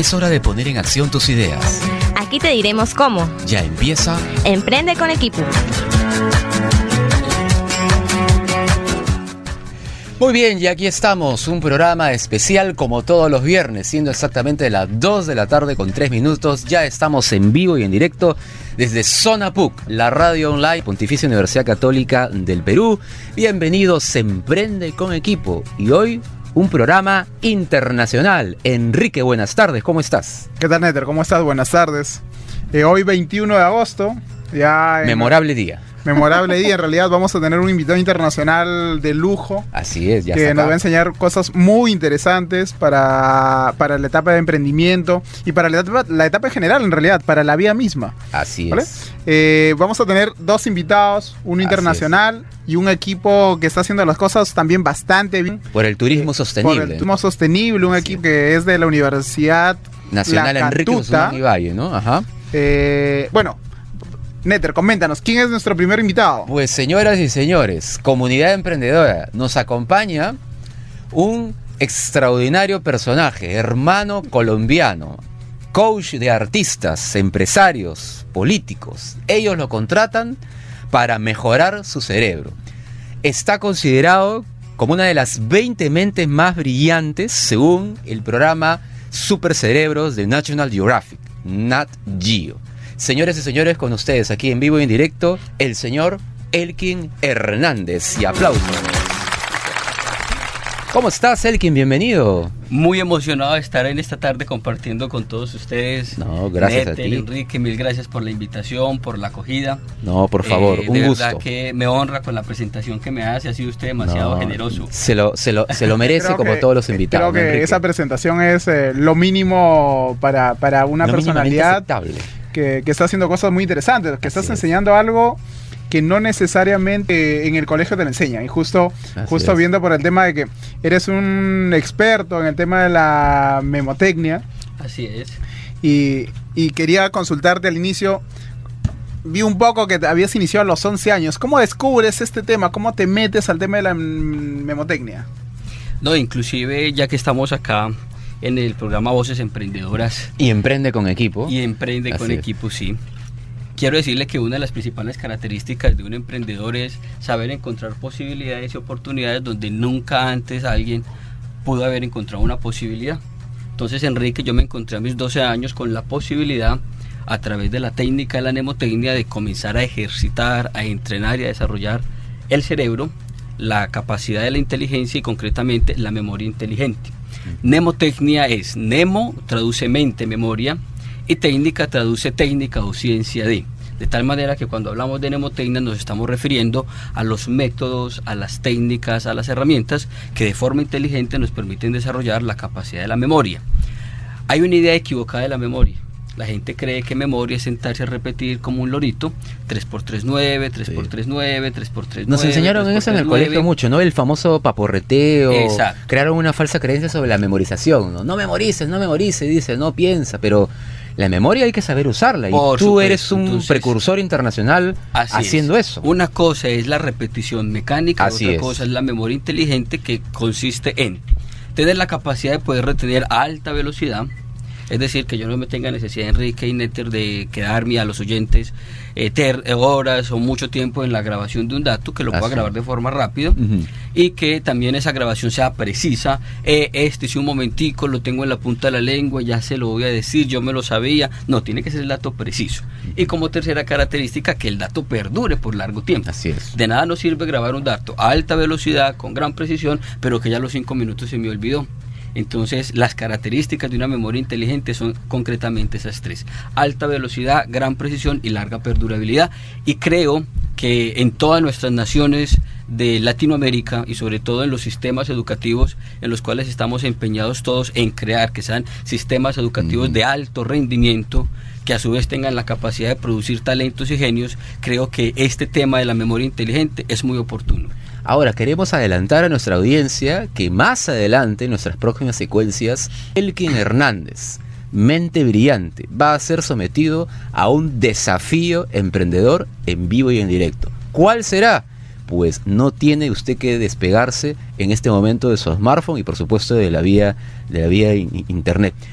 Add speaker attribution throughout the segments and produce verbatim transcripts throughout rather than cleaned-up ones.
Speaker 1: Es hora de poner en acción tus ideas.
Speaker 2: Aquí te diremos cómo.
Speaker 1: Ya empieza
Speaker 2: Emprende con Equipo.
Speaker 1: Muy bien, y aquí estamos, un programa especial como todos los viernes, siendo exactamente las dos de la tarde con tres minutos. Ya estamos en vivo y en directo desde Zona P U C, la radio online Pontificia Universidad Católica del Perú. Bienvenidos, se Emprende con Equipo. Y hoy, un programa internacional. Enrique, buenas tardes, ¿cómo estás?
Speaker 3: ¿Qué tal, Neter? ¿Cómo estás? Buenas tardes. Eh, hoy, veintiuno de agosto, ya... En...
Speaker 1: Memorable día.
Speaker 3: Memorable día, en realidad vamos a tener un invitado internacional de lujo.
Speaker 1: Así es, ya
Speaker 3: que
Speaker 1: está
Speaker 3: nos
Speaker 1: acá.
Speaker 3: va a enseñar cosas muy interesantes para, para la etapa de emprendimiento y para la etapa, la etapa en general, en realidad, para la vida misma.
Speaker 1: Así
Speaker 3: ¿Vale?
Speaker 1: es.
Speaker 3: Eh, vamos a tener dos invitados, uno internacional y un equipo que está haciendo las cosas también bastante bien.
Speaker 1: Por el turismo
Speaker 3: eh,
Speaker 1: sostenible.
Speaker 3: Por el turismo sostenible, un
Speaker 1: Así
Speaker 3: equipo que es de la Universidad
Speaker 1: Nacional
Speaker 3: La
Speaker 1: Enrique
Speaker 3: Cantuta.
Speaker 1: Guzmán y Valle, ¿no? Ajá.
Speaker 3: Eh, bueno, Neter, coméntanos, ¿quién es nuestro primer invitado?
Speaker 1: Pues señoras y señores, comunidad emprendedora, nos acompaña un extraordinario personaje, hermano colombiano, coach de artistas, empresarios, políticos. Ellos lo contratan para mejorar su cerebro. Está considerado como una de las veinte mentes más brillantes según el programa Super Cerebros de National Geographic, Nat Geo. Señores y señores, con ustedes aquí en vivo y en directo, el señor Elkin Hernández. Y aplausos. ¿Cómo estás, Elkin? Bienvenido.
Speaker 4: Muy emocionado de estar en esta tarde compartiendo con todos ustedes.
Speaker 1: No, gracias
Speaker 4: Neter,
Speaker 1: a ti.
Speaker 4: Enrique, mil gracias por la invitación, por la acogida.
Speaker 1: No, por favor,
Speaker 4: Eh,
Speaker 1: un
Speaker 4: de
Speaker 1: gusto.
Speaker 4: verdad que me honra con la presentación que me hace, ha sido usted demasiado
Speaker 1: No,
Speaker 4: generoso.
Speaker 1: Se lo, se lo, se lo merece
Speaker 3: Creo
Speaker 1: como
Speaker 3: que-
Speaker 1: todos los invitados.
Speaker 3: Creo que
Speaker 1: Enrique.
Speaker 3: esa presentación es eh, lo mínimo para, para una
Speaker 1: Lo mínimamente
Speaker 3: personalidad
Speaker 1: aceptable.
Speaker 3: que, que está haciendo cosas muy interesantes, que
Speaker 1: Así
Speaker 3: estás
Speaker 1: es.
Speaker 3: enseñando algo que no necesariamente en el colegio te lo enseñan. Y justo,
Speaker 1: Así
Speaker 3: justo
Speaker 1: es.
Speaker 3: viendo por el tema de que eres un experto en el tema de la memotecnia
Speaker 4: Así es.
Speaker 3: y, y quería consultarte al inicio. Vi un poco que te habías iniciado a los once años. ¿Cómo descubres este tema? ¿Cómo te metes al tema de la mm, memotecnia?
Speaker 4: No, inclusive ya que estamos acá en el programa Voces Emprendedoras
Speaker 1: Y emprende con equipo.
Speaker 4: y Emprende
Speaker 1: Así
Speaker 4: con
Speaker 1: es.
Speaker 4: Equipo, sí. Quiero decirle que una de las principales características de un emprendedor es saber encontrar posibilidades y oportunidades donde nunca antes alguien pudo haber encontrado una posibilidad. Entonces, Enrique, yo me encontré a mis doce años con la posibilidad, a través de la técnica de la mnemotecnia, de comenzar a ejercitar, a entrenar y a desarrollar el cerebro, la capacidad de la inteligencia y concretamente la memoria inteligente. Mnemotecnia es mnemo, traduce mente, memoria, y técnica traduce técnica o ciencia de. De tal manera que cuando hablamos de mnemotecnia nos estamos refiriendo a los métodos, a las técnicas, a las herramientas que de forma inteligente nos permiten desarrollar la capacidad de la memoria. Hay una idea equivocada de la memoria. La gente cree que memoria es sentarse a repetir como un lorito, tres por tres, nueve, tres por tres, nueve, tres por tres,
Speaker 1: Nos
Speaker 4: nueve,
Speaker 1: enseñaron
Speaker 4: tres
Speaker 1: en
Speaker 4: por
Speaker 1: eso en
Speaker 4: tres,
Speaker 1: el
Speaker 4: nueve.
Speaker 1: colegio mucho, ¿no? El famoso paporreteo.
Speaker 4: Exacto.
Speaker 1: Crearon una falsa creencia sobre la memorización, ¿no? No memorices, no memorices, dice, no piensa, pero la memoria hay que saber usarla. Y
Speaker 4: Por
Speaker 1: tú
Speaker 4: supuesto,
Speaker 1: eres un
Speaker 4: entonces,
Speaker 1: precursor internacional
Speaker 4: Así
Speaker 1: haciendo
Speaker 4: es.
Speaker 1: eso.
Speaker 4: Una cosa es la repetición mecánica,
Speaker 1: Así
Speaker 4: otra
Speaker 1: es.
Speaker 4: cosa es la memoria inteligente, que consiste en tener la capacidad de poder retener a alta velocidad. Es decir, que yo no me tenga necesidad, Enrique y Neter, de quedarme a los oyentes eh, ter, eh, horas o mucho tiempo en la grabación de un dato, que lo pueda
Speaker 1: Así.
Speaker 4: grabar de forma rápida.
Speaker 1: Ujú.
Speaker 4: Y que también esa grabación sea precisa. Eh, este, si un momentico lo tengo en la punta de la lengua, ya se lo voy a decir, yo me lo sabía. No, tiene que ser el dato preciso. Y como tercera característica, que el dato perdure por largo tiempo.
Speaker 1: Así es.
Speaker 4: De nada nos sirve grabar un dato a alta velocidad, con gran precisión, pero que ya a los cinco minutos se me olvidó. Entonces, las características de una memoria inteligente son concretamente esas tres: alta velocidad, gran precisión y larga perdurabilidad. Y creo que en todas nuestras naciones de Latinoamérica y sobre todo en los sistemas educativos en los cuales estamos empeñados todos en crear que sean sistemas educativos
Speaker 1: Mm.
Speaker 4: de alto rendimiento, que a su vez tengan la capacidad de producir talentos y genios, creo que este tema de la memoria inteligente es muy oportuno.
Speaker 1: Ahora, queremos adelantar a nuestra audiencia que más adelante, en nuestras próximas secuencias, Elkin Hernández, mente brillante, va a ser sometido a un desafío emprendedor en vivo y en directo. ¿Cuál será? Pues no tiene usted que despegarse en este momento de su smartphone y por supuesto de la vía, de la vía in- internet.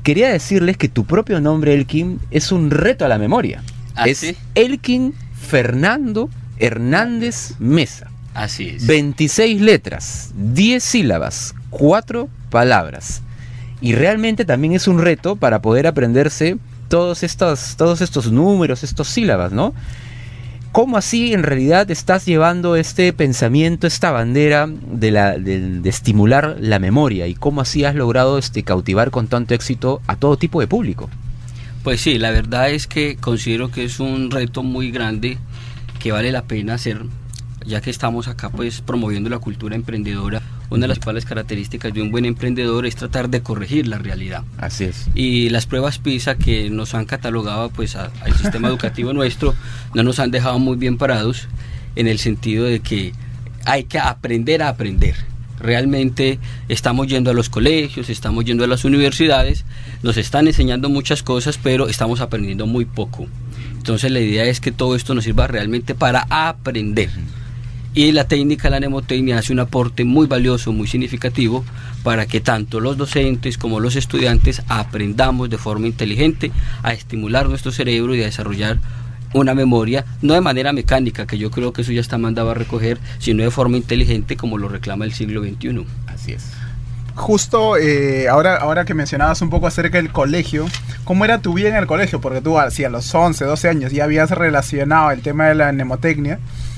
Speaker 1: quería decirles que tu propio nombre, Elkin, es un reto a la memoria.
Speaker 4: ¿Ah,
Speaker 1: es
Speaker 4: sí?
Speaker 1: Elkin Fernando Hernández Mesa.
Speaker 4: Así es.
Speaker 1: veintiséis letras, diez sílabas, cuatro palabras. Y realmente también es un reto para poder aprenderse todos estos, todos estos números, estos sílabas, ¿no? ¿Cómo así en realidad estás llevando este pensamiento, esta bandera de, la, de, de estimular la memoria? ¿Y cómo así has logrado este, cautivar con tanto éxito a todo tipo de público?
Speaker 4: Pues sí, la verdad es que considero que es un reto muy grande que vale la pena hacer, ya que estamos acá pues promoviendo la cultura emprendedora. Una de las principales características de un buen emprendedor es tratar de corregir la realidad.
Speaker 1: Así es.
Speaker 4: Y las pruebas PISA que nos han catalogado pues a- al sistema educativo nuestro no nos han dejado muy bien parados, en el sentido de que hay que aprender a aprender. Realmente estamos yendo a los colegios, estamos yendo a las universidades, nos están enseñando muchas cosas, pero estamos aprendiendo muy poco. Entonces la idea es que todo esto nos sirva realmente para aprender. Y la técnica de la mnemotecnia hace un aporte muy valioso, muy significativo, para que tanto los docentes como los estudiantes aprendamos de forma inteligente a estimular nuestro cerebro y a desarrollar una memoria, no de manera mecánica, que yo creo que eso ya está mandado a recoger, sino de forma inteligente, como lo reclama el siglo veintiuno.
Speaker 1: Así es.
Speaker 3: Justo eh, ahora, ahora que mencionabas un poco acerca del colegio, ¿cómo era tu vida en el colegio? Porque tú, si a los once, doce años ya habías relacionado el tema de la mnemotecnia,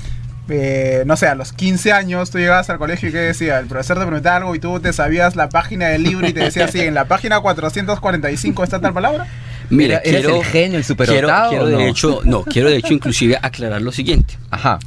Speaker 3: eh, no sé, a los quince años tú llegabas al colegio y ¿qué decía? El profesor te preguntaba algo y tú te sabías la página del libro y te decía así, en la página cuatrocientos cuarenta y cinco está tal palabra.
Speaker 1: Mira, ¿eres el genio, el superdotado
Speaker 4: quiero, quiero
Speaker 1: o
Speaker 4: de
Speaker 1: no?
Speaker 4: hecho, no, quiero de hecho inclusive aclarar lo siguiente.
Speaker 1: Ajá.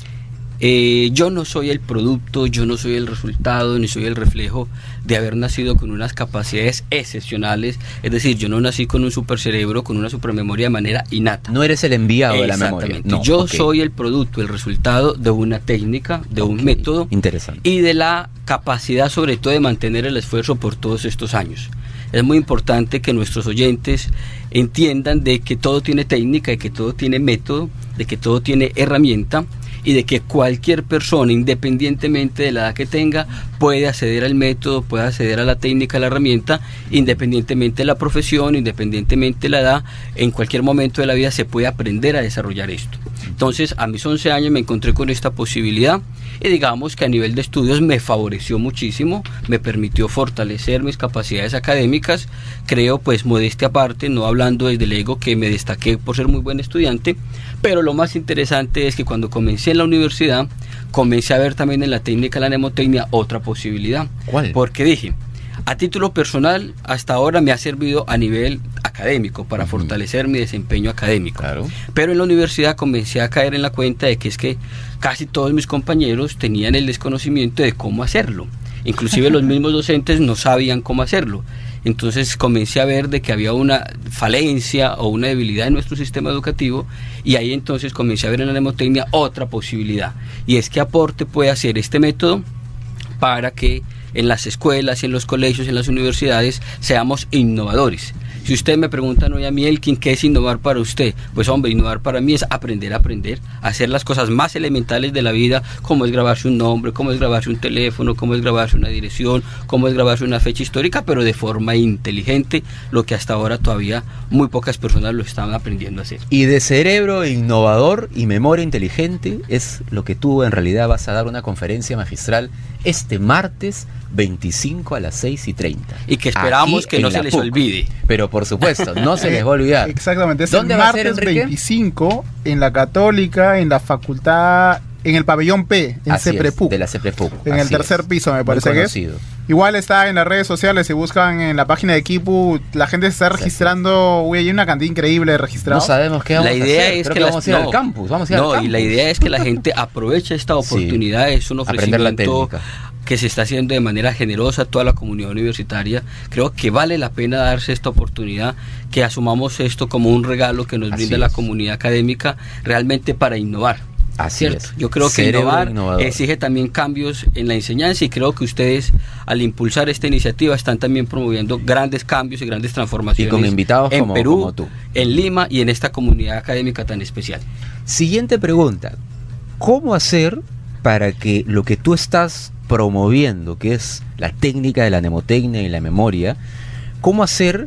Speaker 4: Eh, yo no soy el producto, yo no soy el resultado, ni soy el reflejo de haber nacido con unas capacidades excepcionales. Es decir, yo no nací con un supercerebro, con una supermemoria de manera innata.
Speaker 1: No eres el enviado de la memoria.
Speaker 4: Exactamente.
Speaker 1: No,
Speaker 4: Yo
Speaker 1: ok.
Speaker 4: soy el producto, el resultado de una técnica, de un
Speaker 1: Ok,
Speaker 4: método
Speaker 1: interesante.
Speaker 4: y de la capacidad sobre todo de mantener el esfuerzo por todos estos años. Es muy importante que nuestros oyentes entiendan de que todo tiene técnica, de que todo tiene método, de que todo tiene herramienta, y de que cualquier persona, independientemente de la edad que tenga, puede acceder al método, puede acceder a la técnica, a la herramienta, independientemente de la profesión, independientemente de la edad. En cualquier momento de la vida se puede aprender a desarrollar esto. Entonces, a mis once años me encontré con esta posibilidad y digamos que a nivel de estudios me favoreció muchísimo, me permitió fortalecer mis capacidades académicas. Creo, pues, modestia aparte, no hablando desde el ego, que me destaqué por ser muy buen estudiante, pero lo más interesante es que cuando comencé en la universidad, comencé a ver también en la técnica de la mnemotecnia otra posibilidad.
Speaker 1: ¿Cuál?
Speaker 4: Porque dije, a título personal, hasta ahora me ha servido a nivel académico para
Speaker 1: Ujú.
Speaker 4: fortalecer mi desempeño académico.
Speaker 1: Claro.
Speaker 4: Pero en la universidad comencé a caer en la cuenta de que es que casi todos mis compañeros tenían el desconocimiento de cómo hacerlo. Inclusive los mismos docentes no sabían cómo hacerlo. Entonces comencé a ver de que había una falencia o una debilidad en nuestro sistema educativo, y ahí entonces comencé a ver en la mnemotecnia otra posibilidad, y es que aporte puede hacer este método para que en las escuelas, en los colegios, en las universidades seamos innovadores. Si usted me pregunta hoy a mí, Elkin, ¿qué es innovar para usted? Pues hombre, innovar para mí es aprender a aprender, hacer las cosas más elementales de la vida, como es grabarse un nombre, como es grabarse un teléfono, como es grabarse una dirección, como es grabarse una fecha histórica, pero de forma inteligente, lo que hasta ahora todavía muy pocas personas lo están aprendiendo a hacer.
Speaker 1: Y de cerebro innovador y memoria inteligente es lo que tú en realidad vas a dar una conferencia magistral este martes veinticinco a las seis y treinta.
Speaker 4: Y que esperamos
Speaker 1: Aquí
Speaker 4: que
Speaker 1: en
Speaker 4: no
Speaker 1: la
Speaker 4: se les
Speaker 1: P U C.
Speaker 4: olvide.
Speaker 1: Pero por supuesto, no se les va a olvidar.
Speaker 3: Exactamente, es
Speaker 1: ¿Dónde
Speaker 3: el
Speaker 1: va a ser,
Speaker 3: martes
Speaker 1: Enrique?
Speaker 3: veinticinco en la Católica, en la facultad, en el pabellón P, en
Speaker 1: Así es,
Speaker 3: CEPREPUC.
Speaker 1: de la CEPREPUC.
Speaker 3: En el
Speaker 1: así
Speaker 3: tercer
Speaker 1: es.
Speaker 3: piso, me
Speaker 1: Muy
Speaker 3: parece que es.
Speaker 1: conocido.
Speaker 3: Igual está en las redes sociales, se buscan en la página de Kipu, la gente se está
Speaker 1: Exacto.
Speaker 3: registrando, uy, hay una cantidad increíble de
Speaker 1: No
Speaker 3: registrados.
Speaker 1: sabemos qué vamos
Speaker 4: La
Speaker 1: a
Speaker 4: idea
Speaker 1: hacer.
Speaker 4: es
Speaker 1: Creo
Speaker 4: que
Speaker 1: que
Speaker 4: las-
Speaker 1: vamos a ir
Speaker 4: no,
Speaker 1: al campus. Vamos a ir
Speaker 4: No,
Speaker 1: al
Speaker 4: y la
Speaker 1: campus.
Speaker 4: idea es que la gente aproveche esta oportunidad. Es un
Speaker 1: Aprender la
Speaker 4: ofrecimiento
Speaker 1: técnica.
Speaker 4: que se está haciendo de manera generosa a toda la comunidad universitaria. Creo que vale la pena darse esta oportunidad, que asumamos esto como un regalo que nos
Speaker 1: Así
Speaker 4: brinda la
Speaker 1: es.
Speaker 4: comunidad académica realmente para innovar.
Speaker 1: Así
Speaker 4: ¿Cierto?
Speaker 1: es.
Speaker 4: Yo creo que
Speaker 1: Cerebro
Speaker 4: innovar
Speaker 1: innovador.
Speaker 4: exige también cambios en la enseñanza, y creo que ustedes, al impulsar esta iniciativa, están también promoviendo grandes cambios y grandes transformaciones
Speaker 1: Y con invitados
Speaker 4: en
Speaker 1: como-
Speaker 4: Perú,
Speaker 1: como tú.
Speaker 4: en Lima y en esta comunidad académica tan especial.
Speaker 1: Siguiente pregunta. ¿Cómo hacer para que lo que tú estás promoviendo, que es la técnica de la mnemotecnia y la memoria, cómo hacer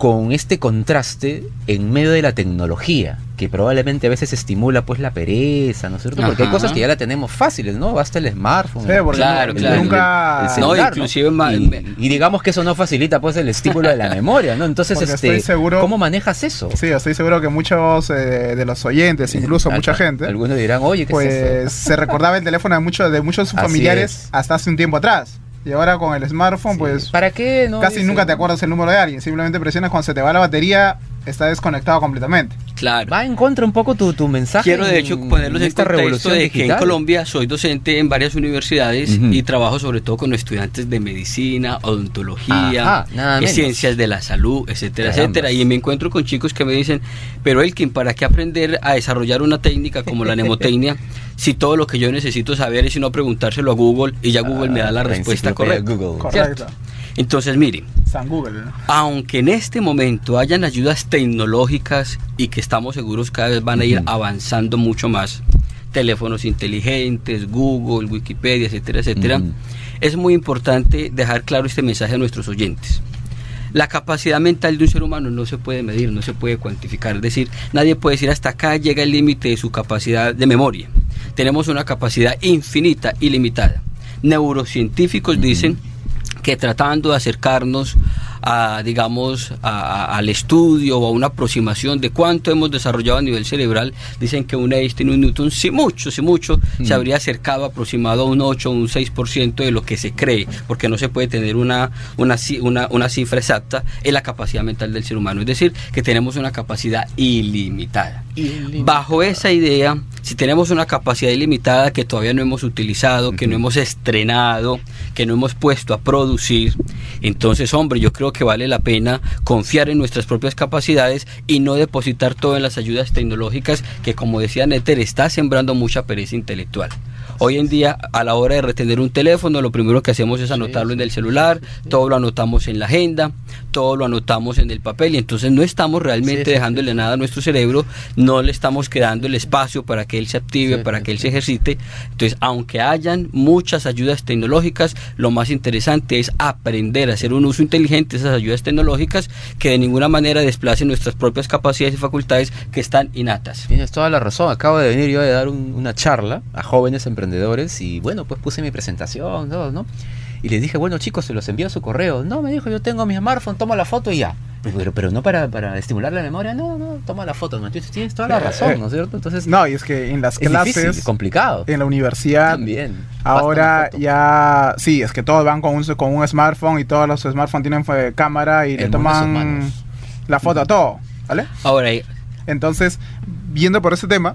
Speaker 1: con este contraste en medio de la tecnología, que probablemente a veces estimula pues la pereza, ¿no es cierto? Porque hay
Speaker 4: Ajá.
Speaker 1: cosas que ya la tenemos fáciles, ¿no? Basta el smartphone.
Speaker 3: Sí, porque
Speaker 4: Claro,
Speaker 3: nu-
Speaker 4: claro.
Speaker 3: nunca...
Speaker 1: El
Speaker 4: No,
Speaker 1: celular,
Speaker 4: inclusive ma-
Speaker 1: y, y digamos que eso no facilita pues el estímulo de la memoria, ¿no? Entonces,
Speaker 3: Porque
Speaker 1: este,
Speaker 3: estoy seguro-
Speaker 1: ¿cómo manejas eso?
Speaker 3: Sí, estoy seguro que muchos eh, de los oyentes, incluso
Speaker 1: Al-
Speaker 3: mucha gente,
Speaker 1: Algunos dirán, oye, ¿qué
Speaker 3: pues
Speaker 1: es eso?
Speaker 3: se recordaba el teléfono de muchos de muchos de sus
Speaker 1: Así
Speaker 3: familiares
Speaker 1: es.
Speaker 3: hasta hace un tiempo atrás. Y ahora con el smartphone,
Speaker 1: Sí.
Speaker 3: pues
Speaker 1: ¿Para qué? No?
Speaker 3: casi
Speaker 1: Dice,
Speaker 3: nunca te
Speaker 1: ¿no?
Speaker 3: acuerdas el número de alguien. Simplemente presionas cuando se te va la batería, está desconectado completamente.
Speaker 4: Claro.
Speaker 1: Va en contra un poco tu, tu mensaje.
Speaker 4: Quiero de hecho
Speaker 1: en-
Speaker 4: ponerlos en
Speaker 1: esta
Speaker 4: contexto
Speaker 1: revolución
Speaker 4: de que en
Speaker 1: digital.
Speaker 4: Colombia soy docente en varias universidades
Speaker 1: Ujú.
Speaker 4: y trabajo sobre todo con estudiantes de medicina, odontología,
Speaker 1: Ajá, nada
Speaker 4: eh,
Speaker 1: menos.
Speaker 4: ciencias de la salud, etcétera,
Speaker 1: Carambas.
Speaker 4: etcétera. Y me encuentro con chicos que me dicen, pero Elkin, ¿para qué aprender a desarrollar una técnica como la mnemotecnia si todo lo que yo necesito saber es sino preguntárselo a Google y ya Google me da la
Speaker 1: Ah,
Speaker 4: respuesta
Speaker 1: enciclopedia
Speaker 4: correcta?
Speaker 1: Google.
Speaker 3: Correcto.
Speaker 4: Entonces, miren,
Speaker 3: San Google, ¿no?
Speaker 4: aunque en este momento hayan ayudas tecnológicas y que estamos seguros cada vez van a ir
Speaker 1: Ujú.
Speaker 4: avanzando mucho más, teléfonos inteligentes, Google, Wikipedia, etcétera, etcétera,
Speaker 1: Ujú.
Speaker 4: es muy importante dejar claro este mensaje a nuestros oyentes. La capacidad mental de un ser humano no se puede medir, no se puede cuantificar, es decir, nadie puede decir hasta acá llega el límite de su capacidad de memoria. Tenemos una capacidad infinita, ilimitada. Neurocientíficos
Speaker 1: Ujú.
Speaker 4: dicen que tratando de acercarnos a, digamos, a- a- al estudio o a una aproximación de cuánto hemos desarrollado a nivel cerebral, dicen que un Einstein, un Newton, si mucho, si mucho,
Speaker 1: Mm.
Speaker 4: se habría acercado aproximado a un ocho o un seis por ciento de lo que se cree, porque no se puede tener una, una, ci- una, una cifra exacta en la capacidad mental del ser humano, es decir, que tenemos una capacidad ilimitada. Bajo esa idea, si tenemos una capacidad ilimitada que todavía no hemos utilizado, que no
Speaker 1: Ujú.
Speaker 4: hemos estrenado, que no hemos puesto a producir, entonces, hombre, yo creo que vale la pena confiar en nuestras propias capacidades y no depositar todo en las ayudas tecnológicas que, como decía Néter, está sembrando mucha pereza intelectual. Hoy en día, a la hora de retener un teléfono, lo primero que hacemos es anotarlo en el celular, todo lo anotamos en la agenda, todo lo anotamos en el papel y entonces no estamos realmente
Speaker 1: Sí, sí,
Speaker 4: dejándole
Speaker 1: sí.
Speaker 4: nada a nuestro cerebro, no le estamos quedando el espacio para que él se active,
Speaker 1: Sí,
Speaker 4: para
Speaker 1: sí,
Speaker 4: que él
Speaker 1: sí.
Speaker 4: se ejercite. Entonces, aunque hayan muchas ayudas tecnológicas, lo más interesante es aprender a hacer un uso inteligente de esas ayudas tecnológicas que de ninguna manera desplacen nuestras propias capacidades y facultades que están innatas.
Speaker 1: Tienes toda la razón. Acabo de venir yo de dar un- una charla a jóvenes emprendedores y bueno, pues puse mi presentación, todo, ¿no? Y les dije, bueno chicos, se los envío a su correo. No, me dijo, yo tengo mi smartphone, toma la foto y ya. Pero, pero no para, para estimular la memoria, no, no, toma la foto. ¿No? Entonces, tienes toda la razón, ¿no es cierto? Entonces,
Speaker 3: No, y es que en las
Speaker 1: es
Speaker 3: clases,
Speaker 1: difícil, complicado.
Speaker 3: en la universidad,
Speaker 1: También.
Speaker 3: ahora
Speaker 1: Basta una foto.
Speaker 3: ya, sí, es que todos van con un, con un smartphone y todos los smartphones tienen eh, cámara y
Speaker 1: El
Speaker 3: le
Speaker 1: mundo en sus
Speaker 3: toman
Speaker 1: manos.
Speaker 3: la foto a todo, ¿vale?
Speaker 4: Ahora, eh,
Speaker 3: Entonces, viendo por ese tema,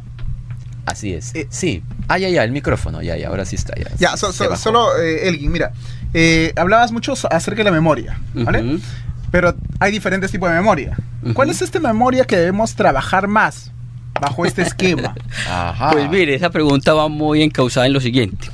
Speaker 1: Así es.
Speaker 3: Eh,
Speaker 1: sí. Ah, ya, ya, el micrófono, ya, ya, ahora sí está. Ya,
Speaker 3: ya,
Speaker 1: se-
Speaker 3: so-
Speaker 1: se
Speaker 3: so-
Speaker 1: bajó.
Speaker 3: solo, eh, Elgin, mira, eh, hablabas mucho so- acerca de la memoria, ¿vale?
Speaker 4: ujú.
Speaker 3: Pero hay diferentes tipos de memoria.
Speaker 4: Ujú.
Speaker 3: ¿Cuál es esta memoria que debemos trabajar más bajo este esquema?
Speaker 1: Ajá.
Speaker 4: Pues mire, esa pregunta va muy encauzada en lo siguiente.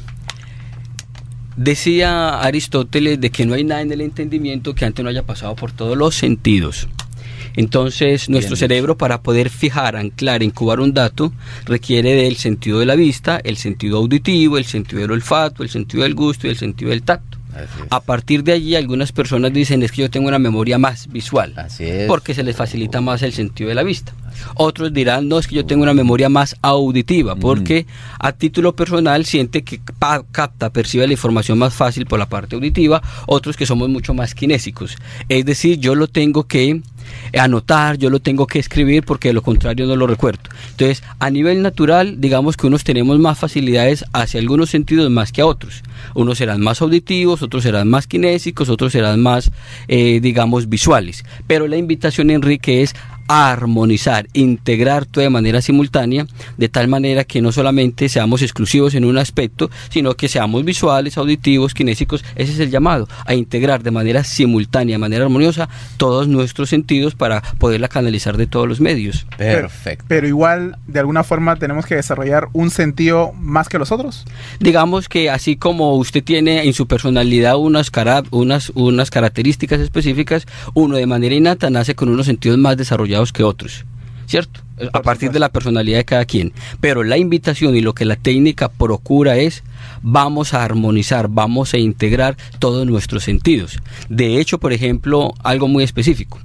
Speaker 4: Decía Aristóteles de que no hay nada en el entendimiento que antes no haya pasado por todos los sentidos. Entonces, nuestro
Speaker 1: dicho.
Speaker 4: cerebro, para poder fijar, anclar, incubar un dato, requiere del sentido de la vista, el sentido auditivo, el sentido del olfato, el sentido del gusto y el sentido del tacto.
Speaker 1: Así es.
Speaker 4: A partir de allí, algunas personas dicen es que yo tengo una memoria más visual,
Speaker 1: Así es.
Speaker 4: porque se les facilita más el sentido de la vista. Otros dirán, no, es que yo tengo una memoria más auditiva, porque a título personal siente que pa- capta, percibe la información más fácil por la parte auditiva. Otros que somos mucho más kinésicos, es decir, yo lo tengo que anotar, yo lo tengo que escribir porque de lo contrario no lo recuerdo. Entonces, a nivel natural, digamos que unos tenemos más facilidades hacia algunos sentidos más que a otros. Unos serán más auditivos, otros serán más kinésicos, otros serán más, eh, digamos, visuales. Pero la invitación, Enrique, es a armonizar, integrar todo de manera simultánea, de tal manera que no solamente seamos exclusivos en un aspecto, sino que seamos visuales, auditivos, kinésicos. Ese es el llamado, a integrar de manera simultánea, de manera armoniosa, todos nuestros sentidos para poderla canalizar de todos los medios.
Speaker 1: Perfecto.
Speaker 3: Pero, pero igual, de alguna forma, tenemos que desarrollar un sentido más que los otros.
Speaker 4: Digamos que así como usted tiene en su personalidad unas, cara, unas, unas características específicas, uno de manera innata nace con unos sentidos más desarrollados que otros, ¿cierto? A partir de la personalidad de cada quien. Pero la invitación y lo que la técnica procura es, vamos a armonizar, vamos a integrar todos nuestros sentidos. De hecho, por ejemplo, algo muy específico.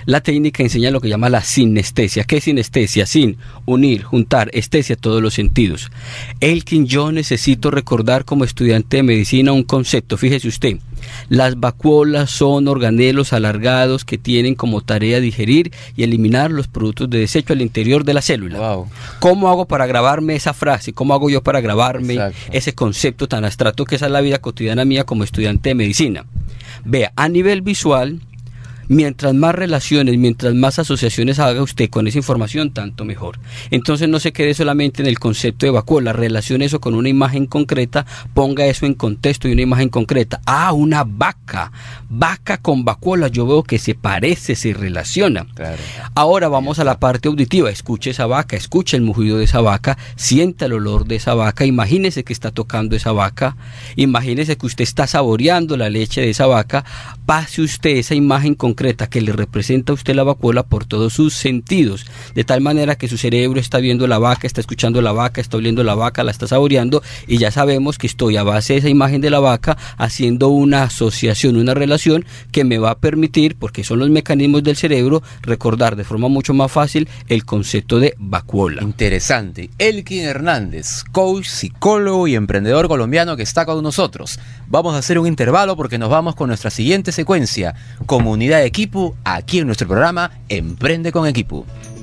Speaker 4: La técnica enseña lo que llama la sinestesia. ¿Qué es sinestesia? Sin, unir, juntar, estesia, todos los sentidos. Elkin, yo necesito recordar como estudiante de medicina un concepto. Fíjese usted, las vacuolas son organelos alargados que tienen como tarea digerir y eliminar los productos de desecho al interior de la célula.
Speaker 1: Wow.
Speaker 4: ¿Cómo hago para grabarme esa frase? ¿Cómo hago yo para grabarme
Speaker 1: Exacto.
Speaker 4: ese concepto tan abstracto que esa es la vida cotidiana mía como estudiante de medicina? Vea, a nivel visual, mientras más relaciones, mientras más asociaciones haga usted con esa información, tanto mejor. Entonces no se quede solamente en el concepto de vacuola, relacione eso con una imagen concreta, ponga eso en contexto y una imagen concreta. Ah, una vaca, vaca con vacuola, yo veo que se parece, se relaciona.
Speaker 1: Claro.
Speaker 4: Ahora vamos a la parte auditiva, escuche esa vaca, escuche el mugido de esa vaca, sienta el olor de esa vaca, imagínese que está tocando esa vaca, imagínese que usted está saboreando la leche de esa vaca, pase usted esa imagen concreta que le representa a usted la vacuola por todos sus sentidos, de tal manera que su cerebro está viendo la vaca, está escuchando la vaca, está oliendo la vaca, la está saboreando, y ya sabemos que estoy a base de esa imagen de la vaca haciendo una asociación, una relación que me va a permitir, porque son los mecanismos del cerebro, recordar de forma mucho más fácil el concepto de vacuola.
Speaker 1: Interesante. Elkin Hernández, coach, psicólogo y emprendedor colombiano que está con nosotros. Vamos a hacer un intervalo porque nos vamos con nuestra siguiente secuencia, Comunidad de Equipo, aquí en nuestro programa Emprende con Equipo.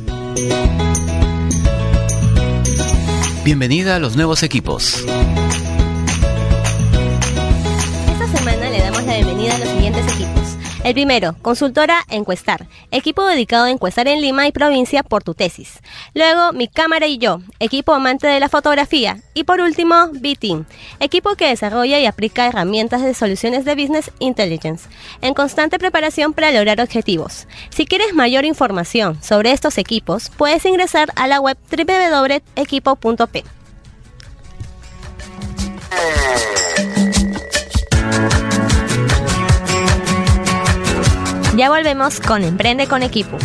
Speaker 1: Bienvenida a los nuevos equipos.
Speaker 2: Esta semana le damos la bienvenida a los siguientes equipos. El primero, consultora Encuestar, equipo dedicado a encuestar en Lima y provincia por tu tesis. Luego, Mi Cámara y Yo, equipo amante de la fotografía. Y por último, B-Team, equipo que desarrolla y aplica herramientas de soluciones de Business Intelligence, en constante preparación para lograr objetivos. Si quieres mayor información sobre estos equipos, puedes ingresar a la web doble u doble u doble u punto equipo punto pe. Ya volvemos con Emprende con Equipo.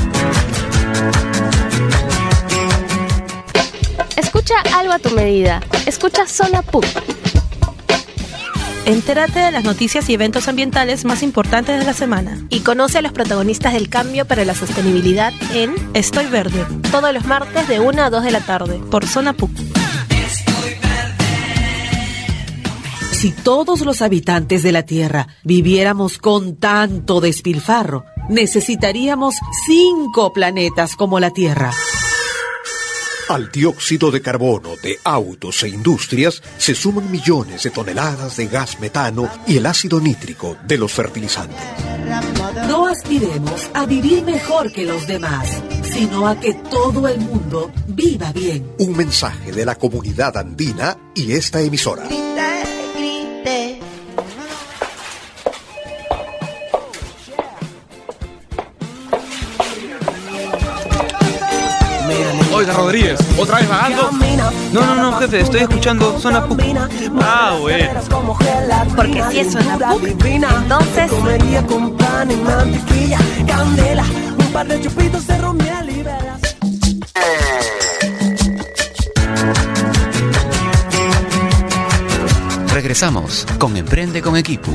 Speaker 2: Escucha algo a tu medida. Escucha Zona P U C.
Speaker 5: Entérate de las noticias y eventos ambientales más importantes de la semana.
Speaker 6: Y conoce a los protagonistas del cambio para la sostenibilidad en
Speaker 5: Estoy Verde,
Speaker 6: todos los martes de una a dos de la tarde.
Speaker 5: por Zona P U C.
Speaker 7: Si todos los habitantes de la Tierra viviéramos con tanto despilfarro, necesitaríamos cinco planetas como la Tierra.
Speaker 8: Al dióxido de carbono de autos e industrias se suman millones de toneladas de gas metano y el ácido nítrico de los fertilizantes.
Speaker 7: No aspiremos a vivir mejor que los demás, sino a que todo el mundo viva bien.
Speaker 8: Un mensaje de la comunidad andina y esta emisora.
Speaker 9: Oiga, Rodríguez, ¿otra vez vagando?
Speaker 10: No, no, no, jefe, estoy escuchando Zona P U C.
Speaker 9: Ah, bueno.
Speaker 2: Porque si es Zona P U C, entonces...
Speaker 1: Regresamos con Emprende con Equipo.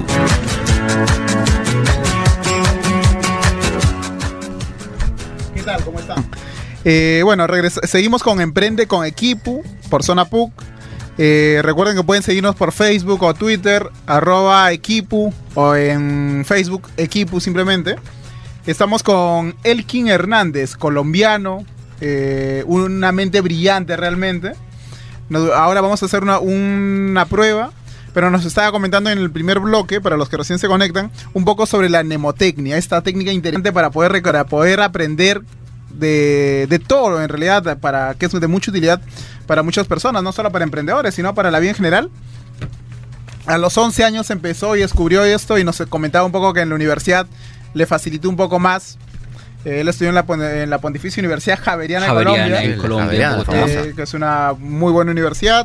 Speaker 3: ¿Qué tal? ¿Cómo están? Eh, bueno, regresa- seguimos con Emprende con Equipo por Zona P U C. Eh, recuerden que pueden seguirnos por Facebook o Twitter, arroba Equipo, o en Facebook Equipo simplemente. Estamos con Elkin Hernández, colombiano, eh, una mente brillante realmente. Nos- ahora vamos a hacer una, una prueba, pero nos estaba comentando en el primer bloque, para los que recién se conectan, un poco sobre la mnemotecnia, esta técnica interesante para poder, rec- para poder aprender de, de todo, en realidad, para que es de mucha utilidad para muchas personas, no solo para emprendedores, sino para la vida en general. A los once años empezó y descubrió esto, y nos comentaba un poco que en la universidad le facilitó un poco más. Eh, él estudió en la, pon- en la Pontificia Universidad Javeriana,
Speaker 4: Javeriana
Speaker 3: de Colombia,
Speaker 4: en Colombia,
Speaker 1: Javeriana,
Speaker 4: Bogotá.
Speaker 1: famosa.
Speaker 3: eh, que es una muy buena universidad.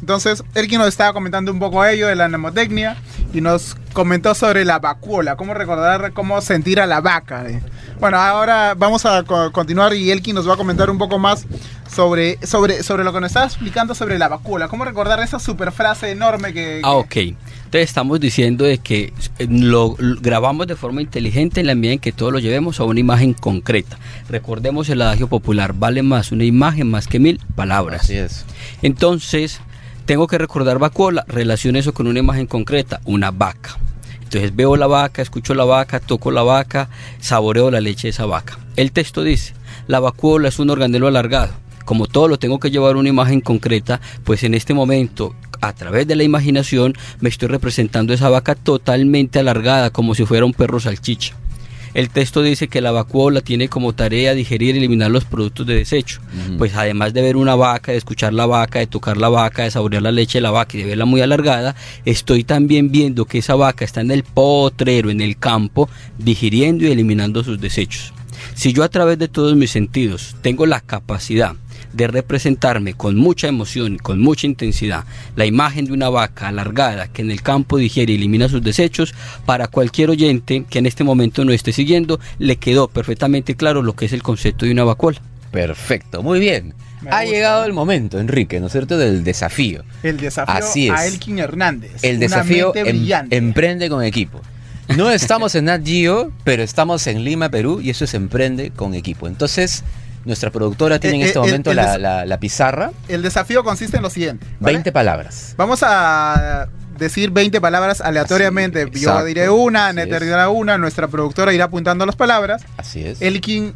Speaker 3: Entonces, Elkin nos estaba comentando un poco ello de la mnemotecnia y nos comentó sobre la vacuola, cómo recordar, cómo sentir a la vaca. eh. Bueno, ahora vamos a co- continuar y Elkin nos va a comentar un poco más sobre, sobre, sobre lo que nos estaba explicando sobre la vacuola, cómo recordar esa super frase enorme que...
Speaker 4: Ah, ok. Entonces estamos diciendo de que eh, lo, lo grabamos de forma inteligente en la medida en que todo lo llevemos a una imagen concreta. Recordemos el adagio popular, vale más una imagen más que mil palabras.
Speaker 1: Así es.
Speaker 4: Entonces, tengo que recordar vacuola, relaciono eso con una imagen concreta, una vaca. Entonces veo la vaca, escucho la vaca, toco la vaca, saboreo la leche de esa vaca. El texto dice, la vacuola es un organelo alargado. Como todo lo tengo que llevar a una imagen concreta, pues en este momento, a través de la imaginación, me estoy representando esa vaca totalmente alargada, como si fuera un perro salchicha. El texto dice que la vacuola tiene como tarea digerir y eliminar los productos de desecho. Uh-huh. Pues además de ver una vaca, de escuchar la vaca, de tocar la vaca, de saborear la leche de la vaca y de verla muy alargada, estoy también viendo que esa vaca está en el potrero, en el campo, digiriendo y eliminando sus desechos. Si yo a través de todos mis sentidos tengo la capacidad de representarme con mucha emoción y con mucha intensidad la imagen de una vaca alargada que en el campo digiere y elimina sus desechos, para cualquier oyente que en este momento no esté siguiendo, le quedó perfectamente claro lo que es el concepto de una vacuola.
Speaker 1: Perfecto, muy bien.
Speaker 3: Me
Speaker 1: Ha
Speaker 3: gusta.
Speaker 1: llegado el momento, Enrique, ¿no es cierto?, del desafío.
Speaker 3: El desafío
Speaker 1: Así es.
Speaker 3: a Elkin Hernández.
Speaker 1: El
Speaker 3: una
Speaker 1: desafío
Speaker 3: mente
Speaker 1: em-
Speaker 3: brillante.
Speaker 1: Emprende con equipo. No estamos en Nat Geo, pero estamos en Lima, Perú, y eso es Emprende con equipo. Entonces, nuestra productora tiene
Speaker 3: Eh,
Speaker 1: en este
Speaker 3: eh, el-
Speaker 1: momento
Speaker 3: el
Speaker 1: la,
Speaker 3: des-
Speaker 1: la- la pizarra,
Speaker 3: El desafío consiste en lo siguiente, ¿vale?
Speaker 1: veinte palabras.
Speaker 3: Vamos a decir veinte palabras aleatoriamente.
Speaker 1: Así,
Speaker 3: Yo
Speaker 1: exacto,
Speaker 3: diré una,
Speaker 1: así
Speaker 3: Neter
Speaker 1: es.
Speaker 3: dirá una, nuestra productora irá apuntando las palabras.
Speaker 1: Así es.
Speaker 3: Elkin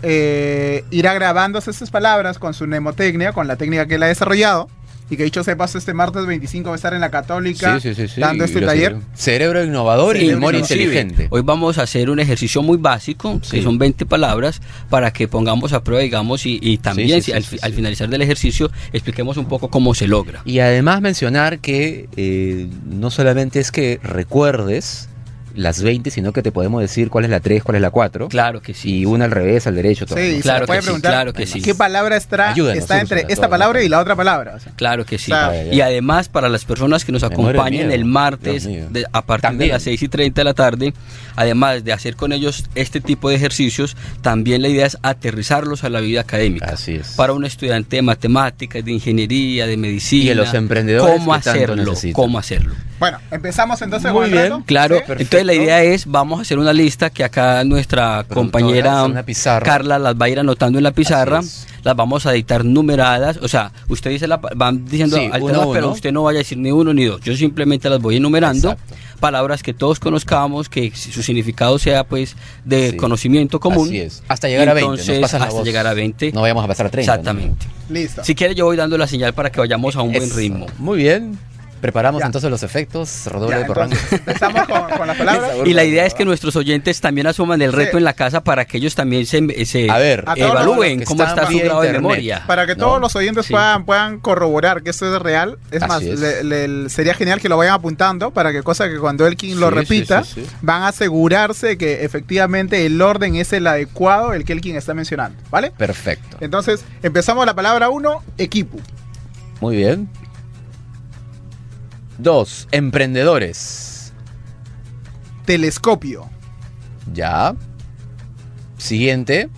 Speaker 3: eh, irá grabándose estas palabras con su mnemotecnia, con la técnica que él ha desarrollado. Y que dicho sea paso, este martes veinticinco va a estar en la Católica
Speaker 1: Sí, sí, sí, sí.
Speaker 3: dando este
Speaker 1: Y lo
Speaker 3: taller.
Speaker 1: cere- Cerebro innovador y
Speaker 3: Cerebro
Speaker 1: memoria
Speaker 3: innovador.
Speaker 1: inteligente.
Speaker 4: Hoy vamos a hacer un ejercicio muy básico,
Speaker 1: Sí.
Speaker 4: que son veinte palabras, para que pongamos a prueba, digamos, y, y también
Speaker 1: Sí, sí,
Speaker 4: si
Speaker 1: sí,
Speaker 4: al,
Speaker 1: sí,
Speaker 4: fi-
Speaker 1: sí.
Speaker 4: al finalizar del ejercicio expliquemos un poco cómo se logra.
Speaker 1: Y además mencionar que eh, no solamente es que recuerdes las veinte, sino que te podemos decir cuál es la tres, cuál es la cuatro.
Speaker 4: Claro que sí.
Speaker 1: Y una al revés, al derecho. Todo,
Speaker 3: Sí,
Speaker 1: ¿no?
Speaker 3: se
Speaker 4: Claro
Speaker 3: le puede
Speaker 4: que sí,
Speaker 3: preguntar
Speaker 4: claro que sí.
Speaker 3: qué palabra está,
Speaker 1: Ayúdanos,
Speaker 3: está entre
Speaker 1: Úrsula,
Speaker 3: esta
Speaker 1: todo,
Speaker 3: palabra
Speaker 1: todo.
Speaker 3: y la otra palabra. O sea,
Speaker 4: Claro que sí.
Speaker 3: Claro.
Speaker 1: Ya, ya.
Speaker 4: Y además, para las personas que nos
Speaker 1: Me muero de
Speaker 4: acompañen
Speaker 1: miedo.
Speaker 4: el martes
Speaker 1: Dios mío.
Speaker 4: de- a partir
Speaker 1: También.
Speaker 4: de las seis y treinta de la tarde, además de hacer con ellos este tipo de ejercicios, también la idea es aterrizarlos a la vida académica.
Speaker 1: Así es.
Speaker 4: Para un estudiante de matemáticas, de ingeniería, de medicina.
Speaker 1: Y de los emprendedores
Speaker 4: ¿Cómo
Speaker 1: que tanto
Speaker 4: hacerlo?
Speaker 1: necesitan.
Speaker 4: ¿Cómo hacerlo?
Speaker 3: bueno, empezamos entonces
Speaker 1: Muy
Speaker 3: con el
Speaker 1: bien,
Speaker 3: reto.
Speaker 4: Claro,
Speaker 3: Sí.
Speaker 1: perfecto.
Speaker 4: entonces la idea es, vamos a hacer una lista que acá nuestra
Speaker 1: Productora,
Speaker 4: compañera
Speaker 1: hacer una pizarra.
Speaker 4: Carla las va a ir anotando en la pizarra,
Speaker 1: Así es.
Speaker 4: las vamos a dictar numeradas, o sea, usted dice la, pa- van diciendo
Speaker 1: Sí,
Speaker 4: alternativas,
Speaker 1: uno, uno.
Speaker 4: pero usted no vaya a decir ni uno ni dos, yo simplemente las voy enumerando,
Speaker 1: Exacto.
Speaker 4: palabras que todos conozcamos, que su significado sea pues de
Speaker 1: Sí.
Speaker 4: conocimiento común.
Speaker 1: Así es. Hasta llegar a veinte. nos
Speaker 4: Entonces,
Speaker 1: pasan la
Speaker 4: hasta
Speaker 1: voz.
Speaker 4: llegar a veinte.
Speaker 1: No vayamos a pasar a treinta. ¿no?
Speaker 4: Exactamente.
Speaker 3: Listo.
Speaker 4: Si quiere yo voy dando la señal para que vayamos a un buen
Speaker 1: Eso.
Speaker 4: ritmo.
Speaker 1: Muy bien. Preparamos
Speaker 3: Ya.
Speaker 1: entonces los efectos. Redoble
Speaker 3: Ya,
Speaker 1: de porrón.
Speaker 3: entonces, empezamos con, con las palabras.
Speaker 4: Y la idea es que nuestros oyentes también asuman el reto
Speaker 3: Sí.
Speaker 4: en la casa para que ellos también se, se
Speaker 1: A ver,
Speaker 3: A todos los
Speaker 4: evalúen
Speaker 1: que
Speaker 4: cómo
Speaker 1: están
Speaker 4: está su
Speaker 1: vía
Speaker 4: grado de
Speaker 1: internet.
Speaker 4: memoria.
Speaker 3: Para que
Speaker 1: ¿no?
Speaker 3: todos los oyentes
Speaker 4: Sí.
Speaker 3: puedan, puedan corroborar que esto es real. Es
Speaker 1: Así
Speaker 3: más,
Speaker 1: es.
Speaker 3: le- le- sería genial que lo vayan apuntando para que cosa que cuando Elkin lo
Speaker 1: Sí,
Speaker 3: repita,
Speaker 1: sí, sí, sí.
Speaker 3: van a asegurarse que efectivamente el orden es el adecuado, el que Elkin está mencionando. ¿Vale?
Speaker 1: Perfecto.
Speaker 3: Entonces, empezamos la palabra uno, equipo.
Speaker 1: Muy bien. Dos, emprendedores.
Speaker 3: Telescopio.
Speaker 1: Ya. Siguiente.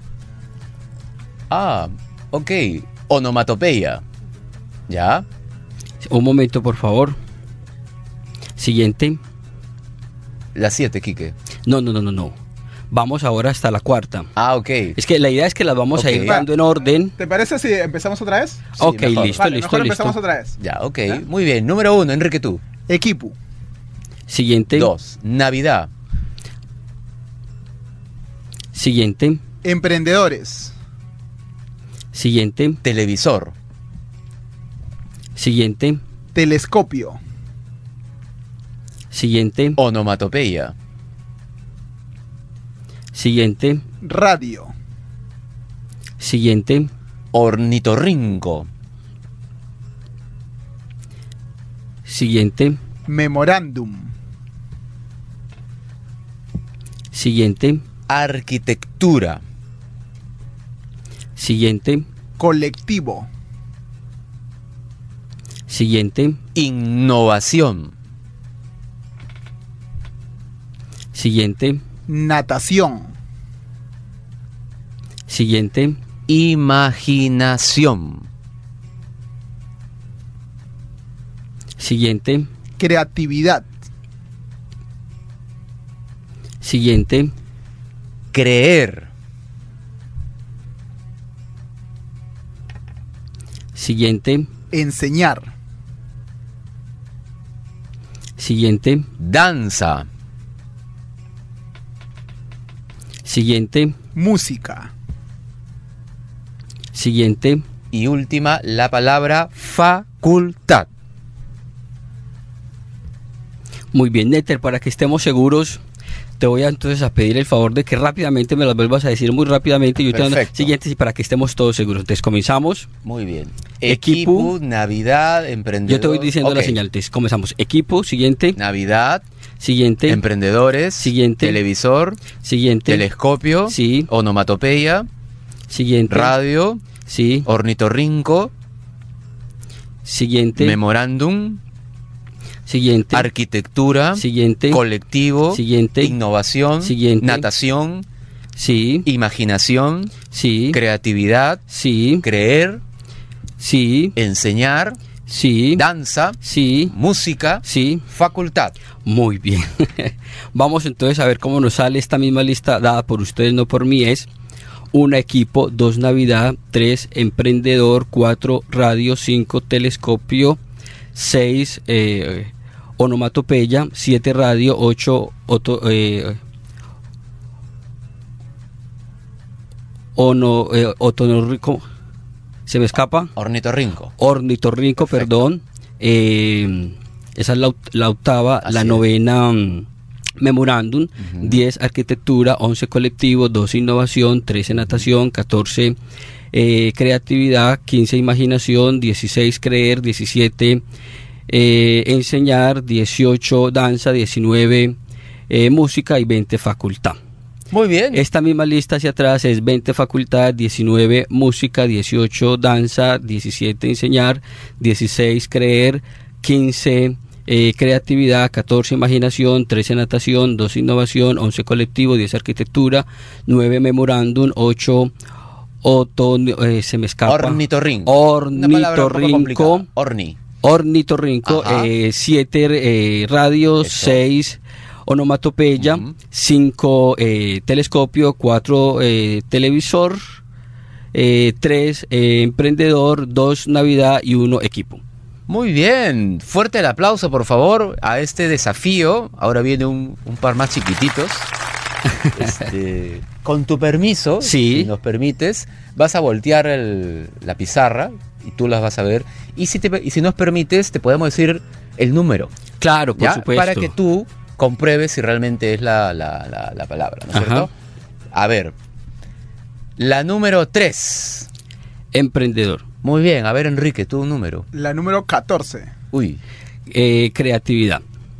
Speaker 1: Ah, ok. Onomatopeya. Ya.
Speaker 4: Un momento, por favor. Siguiente.
Speaker 1: La siete, Quique.
Speaker 4: No, no, no, no, no. Vamos ahora hasta la cuarta.
Speaker 1: Ah, ok.
Speaker 4: Es que la idea es que las vamos a
Speaker 1: Ok.
Speaker 4: ir dando en orden.
Speaker 3: ¿Te parece si empezamos otra vez?
Speaker 1: Sí,
Speaker 4: ok,
Speaker 1: mejor.
Speaker 4: listo,
Speaker 3: Vale,
Speaker 4: listo,
Speaker 3: mejor
Speaker 4: listo.
Speaker 3: empezamos otra vez.
Speaker 1: Ya, ok.
Speaker 3: ¿Ya?
Speaker 1: Muy bien. Número uno, Enrique, tú.
Speaker 3: Equipo.
Speaker 4: Siguiente.
Speaker 1: Dos, Navidad.
Speaker 4: Siguiente.
Speaker 3: Emprendedores.
Speaker 4: Siguiente.
Speaker 1: Televisor.
Speaker 4: Siguiente.
Speaker 3: Telescopio.
Speaker 4: Siguiente.
Speaker 1: Onomatopeya.
Speaker 4: Siguiente.
Speaker 3: Radio.
Speaker 4: Siguiente.
Speaker 1: Ornitorrinco.
Speaker 4: Siguiente.
Speaker 3: Memorándum.
Speaker 4: Siguiente.
Speaker 1: Arquitectura.
Speaker 4: Siguiente.
Speaker 3: Colectivo.
Speaker 4: Siguiente.
Speaker 1: Innovación.
Speaker 4: Siguiente.
Speaker 3: Natación.
Speaker 4: Siguiente.
Speaker 1: Imaginación.
Speaker 4: Siguiente.
Speaker 3: Creatividad.
Speaker 4: Siguiente.
Speaker 1: Creer.
Speaker 4: Siguiente.
Speaker 3: Enseñar.
Speaker 4: Siguiente.
Speaker 1: Danza.
Speaker 4: Siguiente.
Speaker 3: Música.
Speaker 4: Siguiente.
Speaker 1: Y última, la palabra facultad.
Speaker 4: Muy bien, Néter, para que estemos seguros, te voy a entonces a pedir el favor de que rápidamente me las vuelvas a decir muy rápidamente. Y yo te doy las siguientes y para que estemos todos seguros. Entonces comenzamos.
Speaker 1: Muy bien.
Speaker 4: Equipo,
Speaker 1: Equipo, Navidad, emprendedor.
Speaker 4: Yo te voy diciendo
Speaker 1: okay.
Speaker 4: la señal. Entonces comenzamos. Equipo, siguiente.
Speaker 1: Navidad.
Speaker 4: Siguiente.
Speaker 1: Emprendedores.
Speaker 4: Siguiente.
Speaker 1: Televisor.
Speaker 4: Siguiente.
Speaker 1: Telescopio.
Speaker 4: Sí.
Speaker 1: Onomatopeya.
Speaker 4: Siguiente.
Speaker 1: Radio.
Speaker 4: Sí.
Speaker 1: Ornitorrinco.
Speaker 4: Siguiente.
Speaker 1: Memorándum.
Speaker 4: Siguiente.
Speaker 1: Arquitectura.
Speaker 4: Siguiente.
Speaker 1: Colectivo.
Speaker 4: Siguiente.
Speaker 1: Innovación.
Speaker 4: Siguiente.
Speaker 1: Natación.
Speaker 4: Sí.
Speaker 1: Imaginación.
Speaker 4: Sí.
Speaker 1: Creatividad.
Speaker 4: Sí.
Speaker 1: Creer.
Speaker 4: Sí.
Speaker 1: Enseñar.
Speaker 4: Sí.
Speaker 1: Danza.
Speaker 4: Sí.
Speaker 1: Música.
Speaker 4: Sí.
Speaker 1: Facultad.
Speaker 4: Muy bien. Vamos entonces a ver cómo nos sale esta misma lista dada por ustedes, no por mí. Es uno, equipo; dos, Navidad; tres, emprendedor; cuatro, radio; cinco, telescopio; seis, eh, onomatopeya; siete, radio; ocho, oto, eh, ono, eh, otonorrico, se me escapa.
Speaker 1: Ornitorrinco.
Speaker 4: Ornitorrinco,
Speaker 1: Perfecto.
Speaker 4: perdón. Eh, esa es la, la octava.
Speaker 1: Así
Speaker 4: la
Speaker 1: es.
Speaker 4: novena, um, memorándum.
Speaker 1: Ujú.
Speaker 4: diez, arquitectura. once, colectivo. doce, innovación. trece, natación. catorce, eh, creatividad. quince, imaginación. dieciséis, creer. diecisiete, eh, enseñar. dieciocho, danza. diecinueve, eh, música. Y veinte, facultad.
Speaker 1: Muy bien.
Speaker 4: Esta misma lista hacia atrás es veinte, facultad; diecinueve, música; dieciocho, danza; diecisiete, enseñar; dieciséis, creer; quince, eh, creatividad; catorce, imaginación; trece, natación; doce, innovación; once, colectivo; diez, arquitectura; nueve, memorándum; ocho, oton, eh, se me escapa.
Speaker 1: Ornitorrinco. Una palabra un poco
Speaker 4: Ornitorrinco.
Speaker 1: complicada. Orni.
Speaker 4: Ornitorrinco.
Speaker 1: Ajá.
Speaker 4: eh, siete, eh, radio.
Speaker 1: Eso.
Speaker 4: seis, onomatopeya.
Speaker 1: Ujú.
Speaker 4: cinco, eh, telescopio. cuatro, eh, televisor. tres, eh, emprendedor. dos, Navidad. Y uno, equipo.
Speaker 1: Muy bien. Fuerte el aplauso, por favor, a este desafío. Ahora viene un, un par más chiquititos. Este, con tu permiso,
Speaker 4: Sí.
Speaker 1: si nos permites, vas a voltear el- la pizarra y tú las vas a ver. Y si, te, y si nos permites, te podemos decir el número.
Speaker 4: Claro, por
Speaker 1: ¿ya?
Speaker 4: supuesto.
Speaker 1: Para que tú compruebes si realmente es la, la, la, la palabra, ¿no es
Speaker 4: Ajá.
Speaker 1: cierto? A ver, la número tres.
Speaker 4: Emprendedor.
Speaker 1: Muy bien, a ver, Enrique, tú un número.
Speaker 3: La número catorce.
Speaker 1: Uy,
Speaker 4: Eh, creatividad.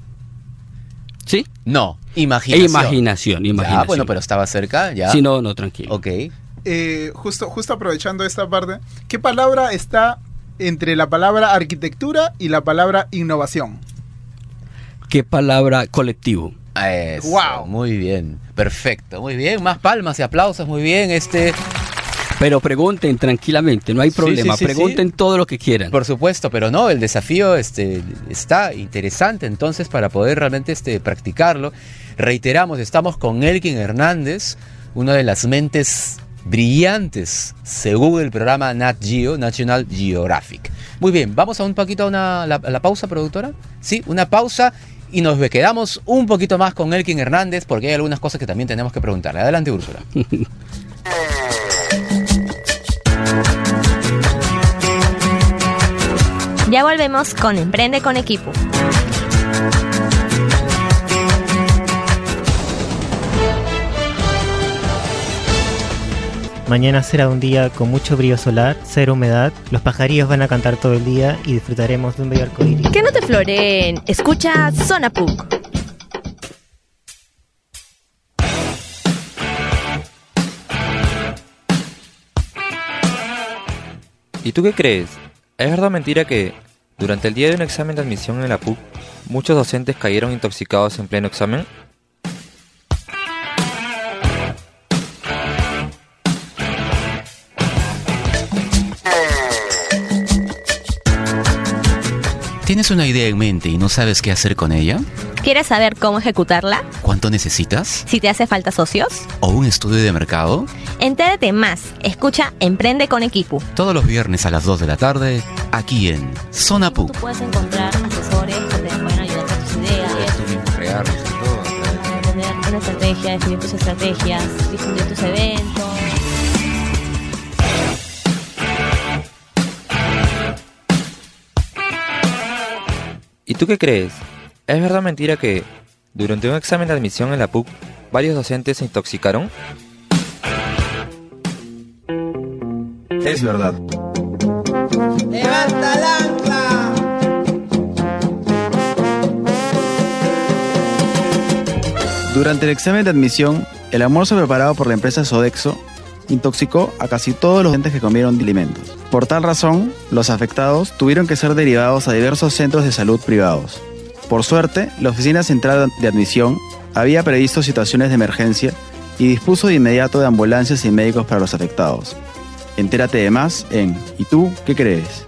Speaker 4: ¿Sí?
Speaker 1: no,
Speaker 4: E
Speaker 1: imaginación.
Speaker 4: imaginación. imaginación.
Speaker 1: Ya, bueno, pero estaba cerca, ya.
Speaker 4: Sí, no, no, tranquilo.
Speaker 1: Ok.
Speaker 3: Eh, justo, justo aprovechando esta parte, ¿qué palabra está entre la palabra arquitectura y la palabra innovación?
Speaker 4: ¿Qué palabra? Colectivo.
Speaker 1: Eso,
Speaker 3: Wow.
Speaker 1: muy bien, perfecto, muy bien, más palmas y aplausos, muy bien, este,
Speaker 4: Pero pregunten tranquilamente, no hay
Speaker 1: Sí,
Speaker 4: problema.
Speaker 1: sí, sí,
Speaker 4: pregunten
Speaker 1: sí.
Speaker 4: todo lo que quieran.
Speaker 1: por supuesto, pero no, el desafío este, está interesante, entonces para poder realmente este, practicarlo, reiteramos, estamos con Elkin Hernández, una de las mentes brillantes, según el programa Nat Geo, National Geographic. Muy bien, vamos a un poquito a, una, a la, a la pausa, productora, sí, una pausa. Y nos quedamos un poquito más con Elkin Hernández porque hay algunas cosas que también tenemos que preguntarle. Adelante, Úrsula.
Speaker 2: Ya volvemos con Emprende con Equipo.
Speaker 11: Mañana será un día con mucho brillo solar, cero humedad, los pajarillos van a cantar todo el día y disfrutaremos de un bello arcoíris.
Speaker 6: Que no te floreen. Escucha Zona P U C.
Speaker 10: ¿Y tú qué crees? ¿Es verdad o mentira que Durante el día de un examen de admisión en la P U C, muchos docentes cayeron intoxicados en pleno examen.
Speaker 1: ¿Tienes una idea en mente y no sabes qué hacer con ella?
Speaker 2: ¿Quieres saber cómo ejecutarla?
Speaker 1: ¿Cuánto necesitas?
Speaker 2: ¿Si te hace falta socios?
Speaker 1: ¿O un estudio de mercado?
Speaker 2: Entérate más. Escucha Emprende con Equipo.
Speaker 1: Todos los viernes a las dos de la tarde, aquí en Zona P U C.
Speaker 2: Tú puedes encontrar asesores que te pueden ayudar con tus ideas.
Speaker 1: Puedes tú mismo crearlos y todo.
Speaker 2: Para tener una estrategia, definir tus estrategias, difundir tus eventos.
Speaker 10: ¿Y tú qué crees? ¿Es verdad o mentira que, durante un examen de admisión en la P U C, varios docentes se intoxicaron?
Speaker 12: Es verdad.
Speaker 13: ¡Levanta el ancla!
Speaker 12: Durante el examen de admisión, el almuerzo preparado por la empresa Sodexo intoxicó a casi todos los docentes que comieron alimentos. Por tal razón, los afectados tuvieron que ser derivados a diversos centros de salud privados. Por suerte, la Oficina Central de Admisión había previsto situaciones de emergencia y dispuso de inmediato de ambulancias y médicos para los afectados. Entérate de más en ¿Y tú qué crees?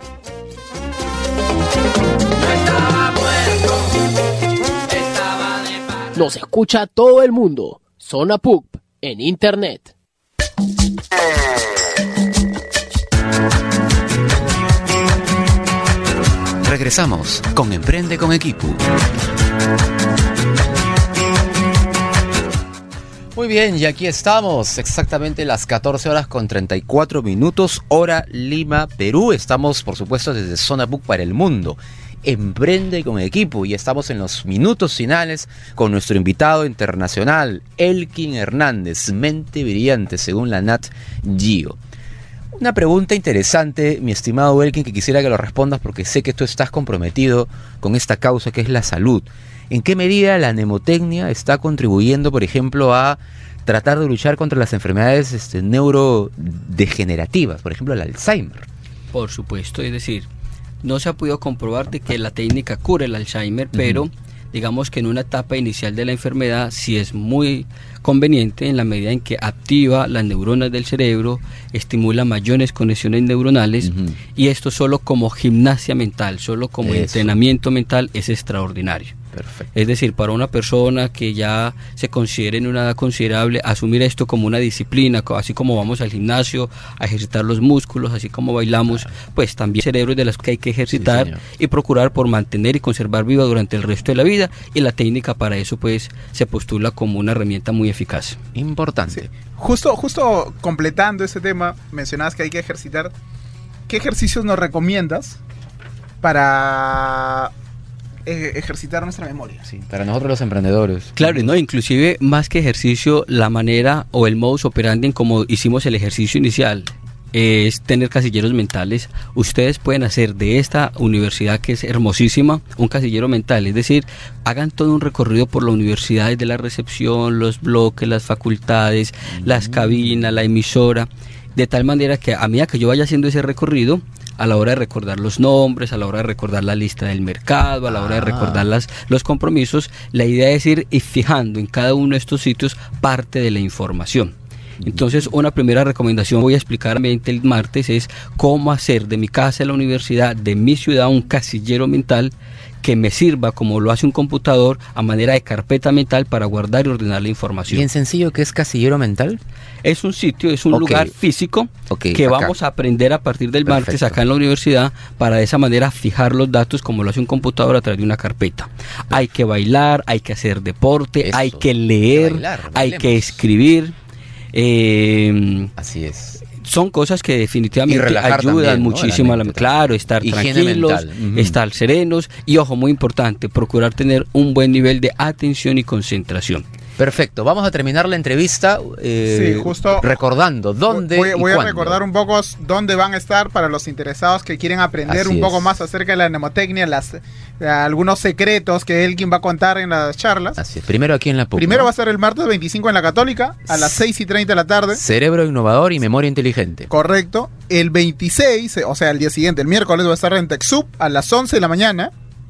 Speaker 14: Nos escucha todo el mundo. Zona P U C en Internet.
Speaker 1: Regresamos con Emprende con Equipo. Muy bien, y aquí estamos, exactamente las catorce horas con treinta y cuatro minutos, hora Lima, Perú. Estamos, por supuesto, desde Zona P U C para el mundo. Emprende con Equipo, y estamos en los minutos finales con nuestro invitado internacional, Elkin Hernández, mente brillante según la Nat Geo. Una pregunta interesante, mi estimado Elkin, que quisiera que lo respondas porque sé que tú estás comprometido con esta causa que es la salud. ¿En qué medida la mnemotecnia está contribuyendo, por ejemplo, a tratar de luchar contra las enfermedades este, neurodegenerativas, por ejemplo el Alzheimer?
Speaker 4: Por supuesto, es decir, no se ha podido comprobar de que la técnica cure el Alzheimer, uh-huh. pero digamos que en una etapa inicial de la enfermedad sí es muy conveniente en la medida en que activa las neuronas del cerebro, estimula mayores conexiones neuronales, uh-huh. y esto solo como gimnasia mental, solo como Eso. entrenamiento mental es extraordinario.
Speaker 1: Perfecto.
Speaker 4: Es decir, para una persona que ya se considere en una edad considerable, asumir esto como una disciplina, así como vamos al gimnasio a ejercitar los músculos, así como bailamos, claro. pues también cerebros de las que hay que ejercitar, sí, y procurar por mantener y conservar viva durante el resto de la vida, y la técnica para eso pues se postula como una herramienta muy eficaz.
Speaker 1: Importante.
Speaker 3: Sí. Justo, justo completando ese tema, mencionabas que hay que ejercitar. ¿Qué ejercicios nos recomiendas para ejercitar nuestra memoria?
Speaker 1: Sí, para nosotros los emprendedores.
Speaker 4: Claro, no, inclusive más que ejercicio, la manera o el modus operandi en como hicimos el ejercicio inicial es tener casilleros mentales. Ustedes pueden hacer de esta universidad, que es hermosísima, un casillero mental, es decir, hagan todo un recorrido por la universidad, desde la recepción, los bloques, las facultades, mm. las cabinas, la emisora, de tal manera que a medida que yo vaya haciendo ese recorrido, a la hora de recordar los nombres, a la hora de recordar la lista del mercado, a la hora de recordar las, los compromisos, la idea es ir fijando en cada uno de estos sitios parte de la información. Entonces, una primera recomendación, voy a explicar el martes, es cómo hacer de mi casa a la universidad, de mi ciudad, un casillero mental que me sirva, como lo hace un computador, a manera de carpeta mental para guardar y ordenar la información.
Speaker 1: Bien sencillo, ¿qué es casillero mental?
Speaker 4: Es un sitio, es un okay. lugar físico okay, que acá. vamos a aprender a partir del Perfecto. martes acá en la universidad, para de esa manera fijar los datos como lo hace un computador a través de una carpeta. Perfecto. Hay que bailar, hay que hacer deporte, Eso. hay que leer, bailar, hay que escribir. Eh,
Speaker 1: Así es.
Speaker 4: Son cosas que definitivamente ayudan también, muchísimo, ¿no? a la mente. Claro, estar Higiene tranquilos, uh-huh. estar serenos y, ojo, muy importante, procurar tener un buen nivel de atención y concentración.
Speaker 1: Perfecto, vamos a terminar la entrevista eh,
Speaker 3: Sí, justo
Speaker 1: recordando dónde
Speaker 3: voy,
Speaker 1: y
Speaker 3: voy a
Speaker 1: cuándo.
Speaker 3: recordar un poco dónde van a estar para los interesados que quieren aprender
Speaker 1: Así
Speaker 3: un poco
Speaker 1: es.
Speaker 3: más acerca de la mnemotecnia, las, eh, algunos secretos que Elkin va a contar en las charlas.
Speaker 1: Así es, primero aquí en la P U C.
Speaker 3: Primero
Speaker 1: ¿no?
Speaker 3: va a ser el martes veinticinco en la Católica, a las seis y treinta de la tarde.
Speaker 1: Cerebro innovador y memoria inteligente.
Speaker 3: Correcto. El veintiséis, o sea, el día siguiente, el miércoles, va a estar en TechSoup a las once de la mañana.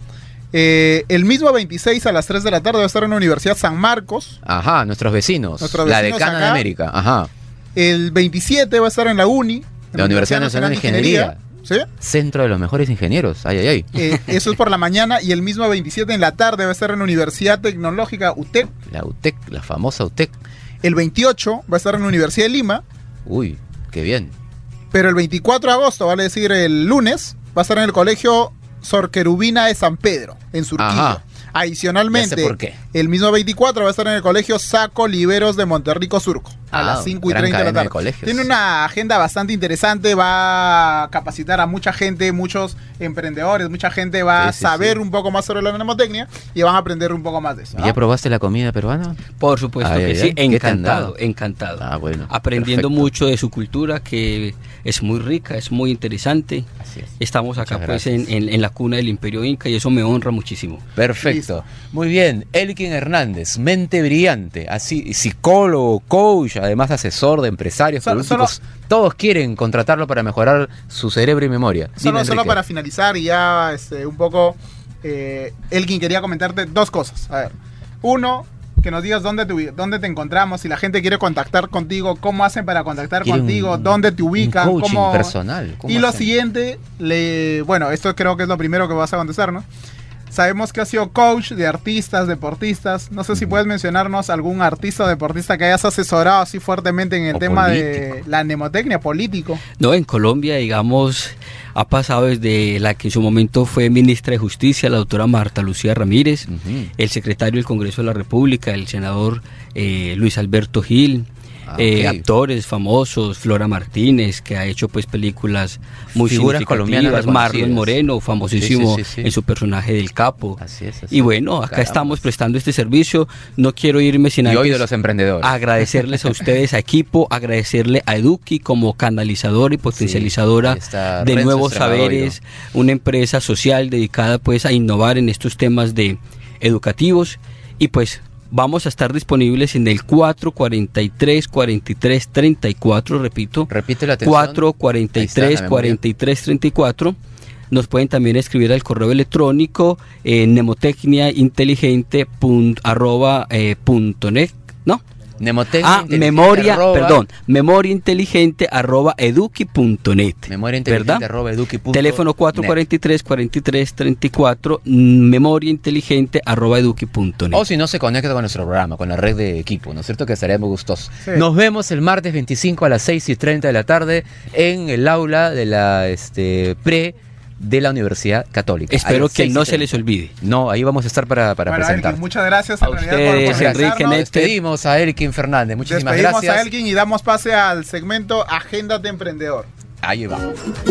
Speaker 3: Eh, el mismo veintiséis a las tres de la tarde va a estar en la Universidad San Marcos.
Speaker 1: Ajá, nuestros vecinos.
Speaker 3: Nuestros
Speaker 1: la
Speaker 3: vecinos
Speaker 1: decana de
Speaker 3: acá.
Speaker 1: América. Ajá.
Speaker 3: El veintisiete va a estar en la UNI. en
Speaker 1: La Universidad Nacional de Ingeniería.
Speaker 3: ¿Sí?
Speaker 1: Centro de los mejores ingenieros. Ay, ay, ay.
Speaker 3: Eh, eso es por la mañana. Y el mismo veintisiete en la tarde va a estar en la Universidad Tecnológica U T E C.
Speaker 1: La U T E C, la famosa U T E C.
Speaker 3: El veintiocho va a estar en la Universidad de Lima.
Speaker 1: Uy, qué bien.
Speaker 3: Pero el veinticuatro de agosto, vale decir el lunes, va a estar en el Colegio Sor Querubina de San Pedro, en Surquillo.
Speaker 1: Ajá.
Speaker 3: Adicionalmente,
Speaker 1: Ya sé por qué.
Speaker 3: el mismo veinticuatro va a estar en el Colegio Saco Oliveros de Monterrico Surco, a
Speaker 1: Ah,
Speaker 3: las cinco y
Speaker 1: gran
Speaker 3: treinta de la
Speaker 1: cadena de
Speaker 3: tarde.
Speaker 1: colegios.
Speaker 3: Tiene una agenda bastante interesante, va a capacitar a mucha gente, muchos emprendedores, mucha gente va a
Speaker 1: Sí, sí,
Speaker 3: saber
Speaker 1: sí.
Speaker 3: un poco más sobre la mnemotecnia y van a aprender un poco más de eso. ¿no?
Speaker 1: ¿Ya probaste la comida peruana?
Speaker 4: Por supuesto
Speaker 1: Ay,
Speaker 4: que
Speaker 1: ay,
Speaker 4: sí,
Speaker 1: ay. ¿Qué te han
Speaker 4: encantado,
Speaker 1: dado?
Speaker 4: encantado.
Speaker 1: Ah, bueno.
Speaker 4: Aprendiendo
Speaker 1: perfecto.
Speaker 4: mucho de su cultura, que es muy rica, es muy interesante.
Speaker 1: Así es.
Speaker 4: Estamos acá
Speaker 1: Muchas
Speaker 4: pues en,
Speaker 1: gracias.
Speaker 4: en- en la cuna del Imperio Inca y eso me honra muchísimo.
Speaker 1: Perfecto. Muy bien. Elkin Hernández, mente brillante, así psicólogo, coach, además asesor de empresarios,
Speaker 3: Solo-
Speaker 1: políticos. Todos quieren contratarlo para mejorar su cerebro y memoria.
Speaker 3: Solo,
Speaker 1: Dime,
Speaker 3: solo
Speaker 1: Enrique.
Speaker 3: para finalizar y ya este, un poco, eh, Elkin quería comentarte dos cosas. A ver, uno, que nos digas dónde te, ubi- dónde te encontramos, si la gente quiere contactar contigo, cómo hacen para contactar
Speaker 1: Quiere
Speaker 3: contigo,
Speaker 1: un-
Speaker 3: dónde te ubican,
Speaker 1: un coaching
Speaker 3: cómo...
Speaker 1: personal. ¿Cómo
Speaker 3: Y lo
Speaker 1: hacen?
Speaker 3: siguiente, le, bueno, esto creo que es lo primero que vas a contestar, ¿no? Sabemos que has sido coach de artistas, deportistas. No sé si puedes mencionarnos algún artista o deportista que hayas asesorado así fuertemente en el
Speaker 4: O
Speaker 3: tema de
Speaker 4: político.
Speaker 3: la mnemotecnia, político.
Speaker 4: No, en Colombia, digamos, ha pasado desde la que en su momento fue ministra de Justicia, la doctora Marta Lucía Ramírez,
Speaker 1: Ujú.
Speaker 4: el secretario del Congreso de la República, el senador eh, Luis Alberto Gil,
Speaker 1: Ah,
Speaker 4: eh,
Speaker 1: ok.
Speaker 4: actores famosos, Flora Martínez, que ha hecho pues películas muy
Speaker 1: Figuras colombianas
Speaker 4: significativas, Marlon
Speaker 1: reconocidas.
Speaker 4: Moreno, famosísimo
Speaker 1: Sí, sí, sí, sí.
Speaker 4: en su personaje del Capo.
Speaker 1: Así es, así
Speaker 4: Y
Speaker 1: es.
Speaker 4: bueno, acá
Speaker 1: Caramba.
Speaker 4: estamos prestando este servicio. No quiero irme sin
Speaker 1: Y hoy
Speaker 4: antes
Speaker 1: de los emprendedores.
Speaker 4: agradecerles a ustedes, a equipo, agradecerle a Eduki como canalizadora y potencializadora
Speaker 1: ahí está
Speaker 4: de
Speaker 1: Renzo
Speaker 4: nuevos
Speaker 1: Extremadoiro.
Speaker 4: saberes, una empresa social dedicada pues a innovar en estos temas de educativos y pues vamos a estar disponibles en el cuatro cuarenta y tres, cuarenta y tres, treinta y cuatro, repito,
Speaker 1: Repite la atención.
Speaker 4: cuatro cuarenta y
Speaker 1: Ahí está, la
Speaker 4: tres,
Speaker 1: memoria.
Speaker 4: cuarenta y tres, treinta y cuatro. Nos pueden también escribir al correo electrónico eh, mnemotecniainteligente punto arroba, eh, punto net, ¿no?
Speaker 1: Mnemotecnia
Speaker 4: Ah,
Speaker 1: inteligente
Speaker 4: memoria,
Speaker 1: arroba-
Speaker 4: perdón, memoria inteligente arroba eduki punto net.
Speaker 1: Memoria inteligente
Speaker 4: ¿verdad?
Speaker 1: arroba eduki punto
Speaker 4: Teléfono cuatro cuarenta y tres, cuarenta y tres, treinta y cuatro, mm, memoria inteligente arroba eduki punto net.
Speaker 1: O si no, se conecta con nuestro programa, con la red de equipo, ¿no es cierto? Que estaríamos gustosos.
Speaker 3: Sí.
Speaker 1: Nos vemos el martes veinticinco a las seis y treinta de la tarde en el aula de la este, pre de la Universidad Católica. A
Speaker 4: Espero
Speaker 1: las
Speaker 4: que
Speaker 1: seis y
Speaker 4: no se
Speaker 1: treinta.
Speaker 4: les olvide.
Speaker 1: No, ahí vamos a estar para, para
Speaker 3: Bueno,
Speaker 1: presentar.
Speaker 3: Elkin, muchas gracias
Speaker 4: A
Speaker 3: en realidad
Speaker 4: ustedes,
Speaker 3: por
Speaker 4: Enrique,
Speaker 3: conversarnos.
Speaker 4: Néstor.
Speaker 1: Despedimos a Elkin Fernández. Muchísimas
Speaker 3: Despedimos
Speaker 1: gracias.
Speaker 3: a Elkin y damos pase al segmento Agéndate Emprendedor.
Speaker 1: Ahí va.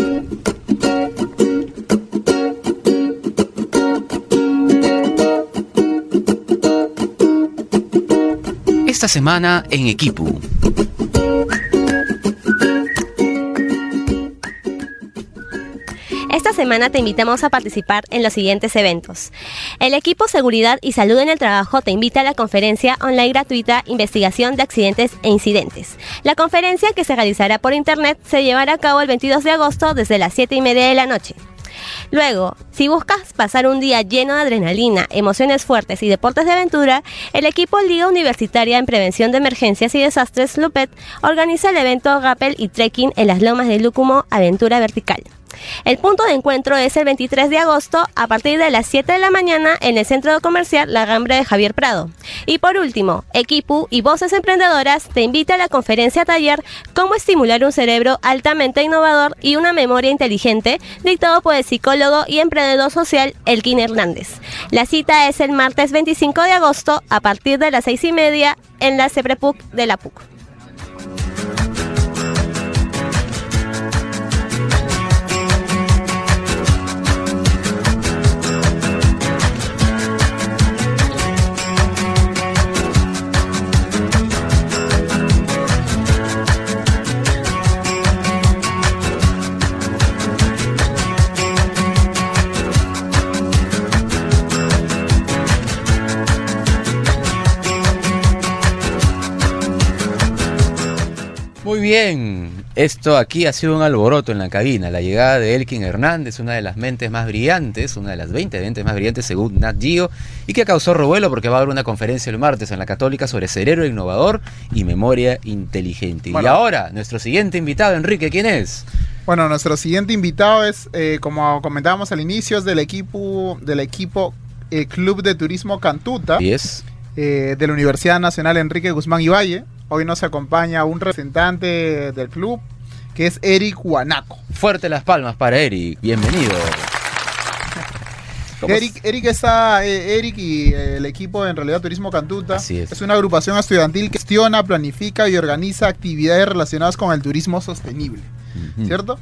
Speaker 1: Esta semana en Equipo.
Speaker 2: Esta semana te invitamos a participar en los siguientes eventos. El equipo Seguridad y Salud en el Trabajo te invita a la conferencia online gratuita Investigación de Accidentes e Incidentes. La conferencia, que se realizará por internet, se llevará a cabo el veintidós de agosto desde las siete y media de la noche. Luego, si buscas pasar un día lleno de adrenalina, emociones fuertes y deportes de aventura, el equipo Liga Universitaria en Prevención de Emergencias y Desastres, LUPET, organiza el evento Rappel y Trekking en las Lomas de Lúcumo Aventura Vertical. El punto de encuentro es el veintitrés de agosto a partir de las siete de la mañana en el Centro Comercial La Rambla de Javier Prado. Y por último, Equipo y Voces Emprendedoras te invita a la conferencia taller Cómo estimular un cerebro altamente innovador y una memoria inteligente, dictado por el psicólogo y emprendedor social Elkin Hernández. La cita es el martes veinticinco de agosto a partir de las seis y media en la CEPREPUC de la P U C.
Speaker 1: Muy bien, esto aquí ha sido un alboroto en la cabina. La llegada de Elkin Hernández, una de las mentes más brillantes, una de las veinte mentes más brillantes según Nat Geo, y que causó revuelo porque va a haber una conferencia el martes en la Católica sobre cerebro innovador y memoria inteligente.
Speaker 3: Bueno.
Speaker 1: Y ahora, nuestro siguiente invitado, Enrique, ¿quién es?
Speaker 3: Bueno, nuestro siguiente invitado es, eh, como comentábamos al inicio, es del equipo, del equipo eh, Club de Turismo Cantuta,
Speaker 1: Yes.
Speaker 3: eh, de la Universidad Nacional Enrique Guzmán y Valle. Hoy nos acompaña un representante del club, que es Eric Guanaco.
Speaker 1: Fuerte las palmas para Eric, bienvenido.
Speaker 3: Eric, Eric está, eh, Eric y eh, el equipo en realidad Turismo Cantuta
Speaker 1: Así es.
Speaker 3: es una agrupación estudiantil que gestiona, planifica y organiza actividades relacionadas con el turismo sostenible,
Speaker 1: Uh-huh.
Speaker 3: ¿cierto?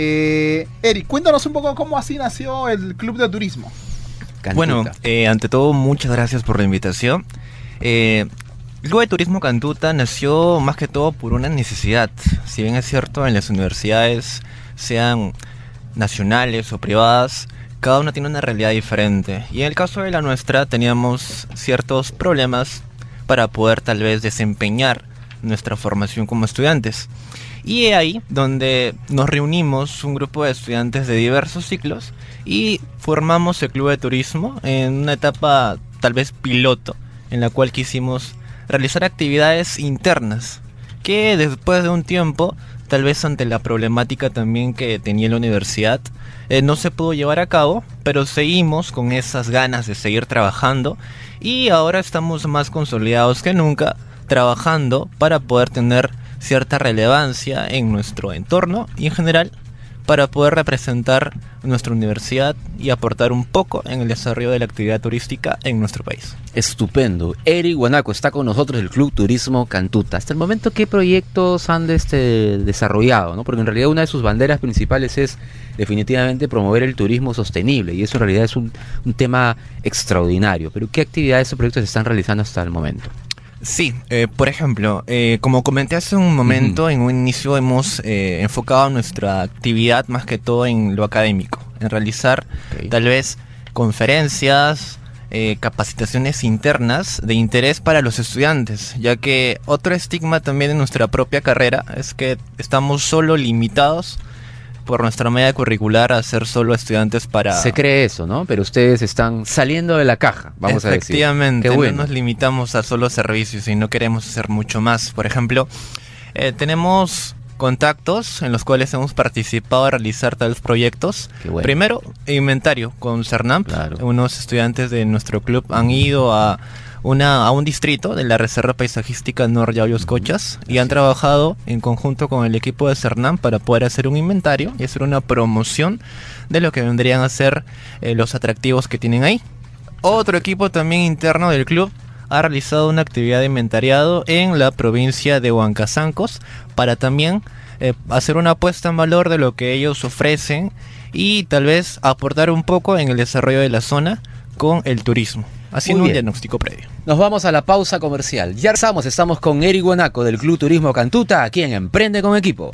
Speaker 3: Eh, Eric, cuéntanos un poco cómo así nació el Club de Turismo.
Speaker 1: Cantuta.
Speaker 13: Bueno, eh, ante todo, muchas gracias por la invitación. Eh, el Club de Turismo Cantuta nació más que todo por una necesidad. Si bien es cierto, en las universidades, sean nacionales o privadas, cada una tiene una realidad diferente. Y en el caso de la nuestra, teníamos ciertos problemas para poder tal vez desempeñar nuestra formación como estudiantes. Y es ahí donde nos reunimos un grupo de estudiantes de diversos ciclos y formamos el Club de Turismo en una etapa tal vez piloto, en la cual quisimos realizar actividades internas, que después de un tiempo, tal vez ante la problemática también que tenía la universidad, eh, no se pudo llevar a cabo, pero seguimos con esas ganas de seguir trabajando y ahora estamos más consolidados que nunca, trabajando para poder tener cierta relevancia en nuestro entorno y en general para poder representar nuestra universidad y aportar un poco en el desarrollo de la actividad turística en nuestro país.
Speaker 1: Estupendo. Eric Guanaco está con nosotros del Club Turismo Cantuta. Hasta el momento, ¿qué proyectos han de este, desarrollado? ¿no? Porque en realidad una de sus banderas principales es definitivamente promover el turismo sostenible y eso en realidad es un, un tema extraordinario. Pero ¿qué actividades o proyectos se están realizando hasta el momento?
Speaker 13: Sí, eh, por ejemplo, eh, como comenté hace un momento, uh-huh. en un inicio hemos eh, enfocado nuestra actividad más que todo en lo académico, en realizar okay. tal vez conferencias, eh, capacitaciones internas de interés para los estudiantes, ya que otro estigma también en nuestra propia carrera es que estamos solo limitados por nuestra media curricular a ser solo estudiantes para...
Speaker 1: Se cree eso, ¿no? Pero ustedes están saliendo de la caja, vamos a decir.
Speaker 13: Efectivamente,
Speaker 1: bueno.
Speaker 13: no nos limitamos a solo servicios y no queremos hacer mucho más. Por ejemplo, eh, tenemos contactos en los cuales hemos participado a realizar tales proyectos.
Speaker 1: Bueno.
Speaker 13: Primero, inventario con CERNAMP.
Speaker 1: Claro.
Speaker 13: Unos estudiantes de nuestro club han ido a... Una, a un distrito de la Reserva Paisajística Nor-Yauyos-Cochas y han trabajado en conjunto con el equipo de CERNAMP para poder hacer un inventario y hacer una promoción de lo que vendrían a ser eh, los atractivos que tienen ahí. Otro equipo también interno del club ha realizado una actividad de inventariado en la provincia de Huancazancos para también eh, hacer una puesta en valor de lo que ellos ofrecen y tal vez aportar un poco en el desarrollo de la zona con el turismo, haciendo un diagnóstico previo.
Speaker 1: Nos vamos a la pausa comercial. Ya estamos, estamos con Eric Guanaco del Club Turismo Cantuta, aquí en Emprende con Equipo.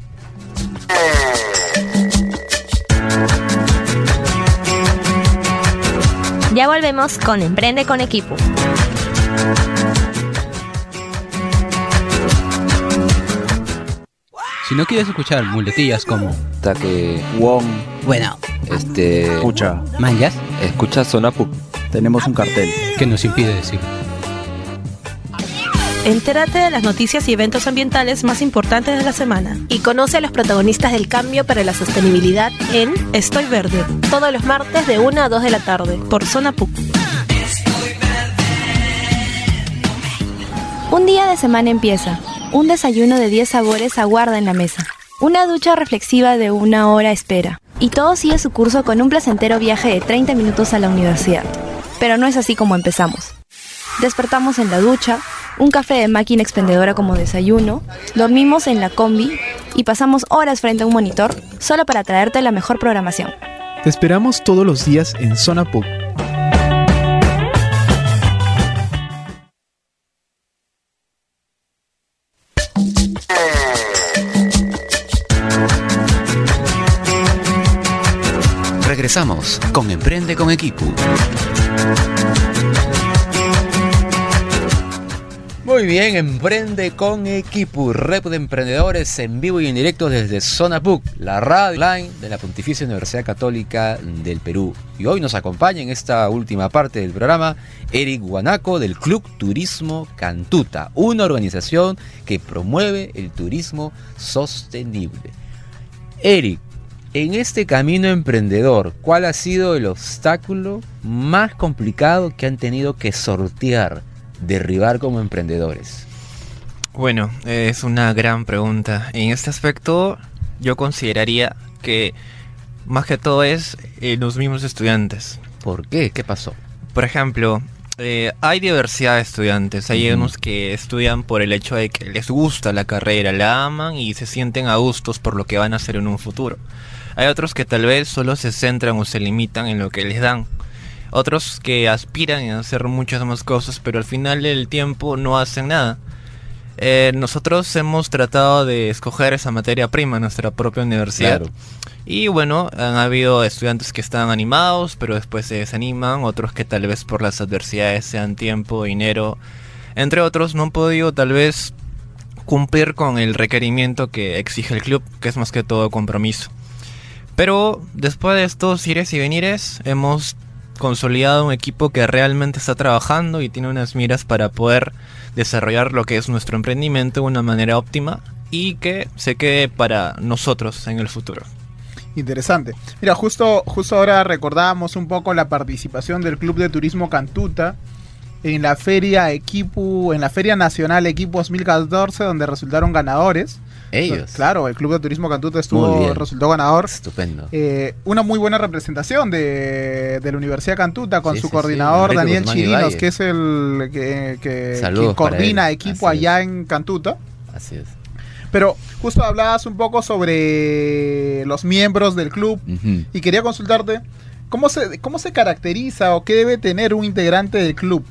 Speaker 2: Ya volvemos con Emprende con Equipo.
Speaker 4: Si no quieres escuchar muletillas como
Speaker 10: Taque, Wong,
Speaker 4: bueno,
Speaker 10: este,
Speaker 12: Escucha,
Speaker 4: mangas,
Speaker 10: escucha Zona P U C.
Speaker 12: tenemos un cartel.
Speaker 4: ¿qué nos impide decir?
Speaker 5: Entérate de las noticias y eventos ambientales más importantes de la semana.
Speaker 6: Y conoce a los protagonistas del cambio para la sostenibilidad en
Speaker 5: Estoy Verde,
Speaker 6: todos los martes de una a dos de la tarde.
Speaker 5: por Zona P U C.
Speaker 15: Un día de semana empieza. Un desayuno de diez sabores aguarda en la mesa. Una ducha reflexiva de una hora espera. Y todo sigue su curso con un placentero viaje de treinta minutos a la universidad. Pero no es así como empezamos. Despertamos en la ducha, un café de máquina expendedora como desayuno, dormimos en la combi y pasamos horas frente a un monitor solo para traerte la mejor programación.
Speaker 16: Te esperamos todos los días en Zona P U C.
Speaker 1: Regresamos con Emprende con Equipo. Muy bien, emprende con Equipu, red de emprendedores en vivo y en directo desde Zona P U C, la radio online de la Pontificia Universidad Católica del Perú. Y hoy nos acompaña en esta última parte del programa Eric Guanaco del Club Turismo Cantuta, una organización que promueve el turismo sostenible. Eric, en este camino emprendedor, ¿cuál ha sido el obstáculo más complicado que han tenido que sortear, derribar como emprendedores?
Speaker 13: Bueno, es una gran pregunta. En este aspecto yo consideraría que más que todo es eh, los mismos estudiantes.
Speaker 1: ¿Por qué? ¿Qué pasó?
Speaker 13: Por ejemplo, eh, hay diversidad de estudiantes. Hay
Speaker 1: Ujú.
Speaker 13: unos que estudian por el hecho de que les gusta la carrera, la aman y se sienten a gustos por lo que van a hacer en un futuro. Hay otros que tal vez solo se centran o se limitan en lo que les dan. Otros que aspiran a hacer muchas más cosas, pero al final del tiempo no hacen nada. Eh, nosotros hemos tratado de escoger esa materia prima en nuestra propia universidad.
Speaker 1: Claro.
Speaker 13: Y bueno, han habido estudiantes que están animados, pero después se desaniman. Otros que tal vez por las adversidades, sean tiempo, dinero, entre otros, no han podido tal vez cumplir con el requerimiento que exige el club, que es más que todo compromiso. Pero después de estos ires y venires, hemos consolidado un equipo que realmente está trabajando y tiene unas miras para poder desarrollar lo que es nuestro emprendimiento de una manera óptima y que se quede para nosotros en el futuro.
Speaker 3: Interesante. Mira, justo, justo ahora recordábamos un poco la participación del Club de Turismo Cantuta en la feria Equipu, en la Feria Nacional Equipu dos mil catorce, donde resultaron ganadores.
Speaker 1: Ellos.
Speaker 3: Claro, el Club de Turismo Cantuta
Speaker 1: Muy
Speaker 3: estuvo,
Speaker 1: bien.
Speaker 3: resultó ganador.
Speaker 1: Estupendo.
Speaker 3: Eh, una muy buena representación de, de la Universidad Cantuta con
Speaker 1: Sí,
Speaker 3: su
Speaker 1: sí,
Speaker 3: coordinador
Speaker 1: sí, Enrique
Speaker 3: Daniel
Speaker 1: Guzmán y
Speaker 3: Chirinos,
Speaker 1: Valle.
Speaker 3: que es el que, que
Speaker 1: Saludos
Speaker 3: quien
Speaker 1: para
Speaker 3: coordina
Speaker 1: él.
Speaker 3: equipo
Speaker 1: Así
Speaker 3: allá en Cantuta.
Speaker 1: Así es.
Speaker 3: Pero justo hablabas un poco sobre los miembros del club
Speaker 1: Ujú.
Speaker 3: y quería consultarte cómo se, cómo se caracteriza o qué debe tener un integrante del club.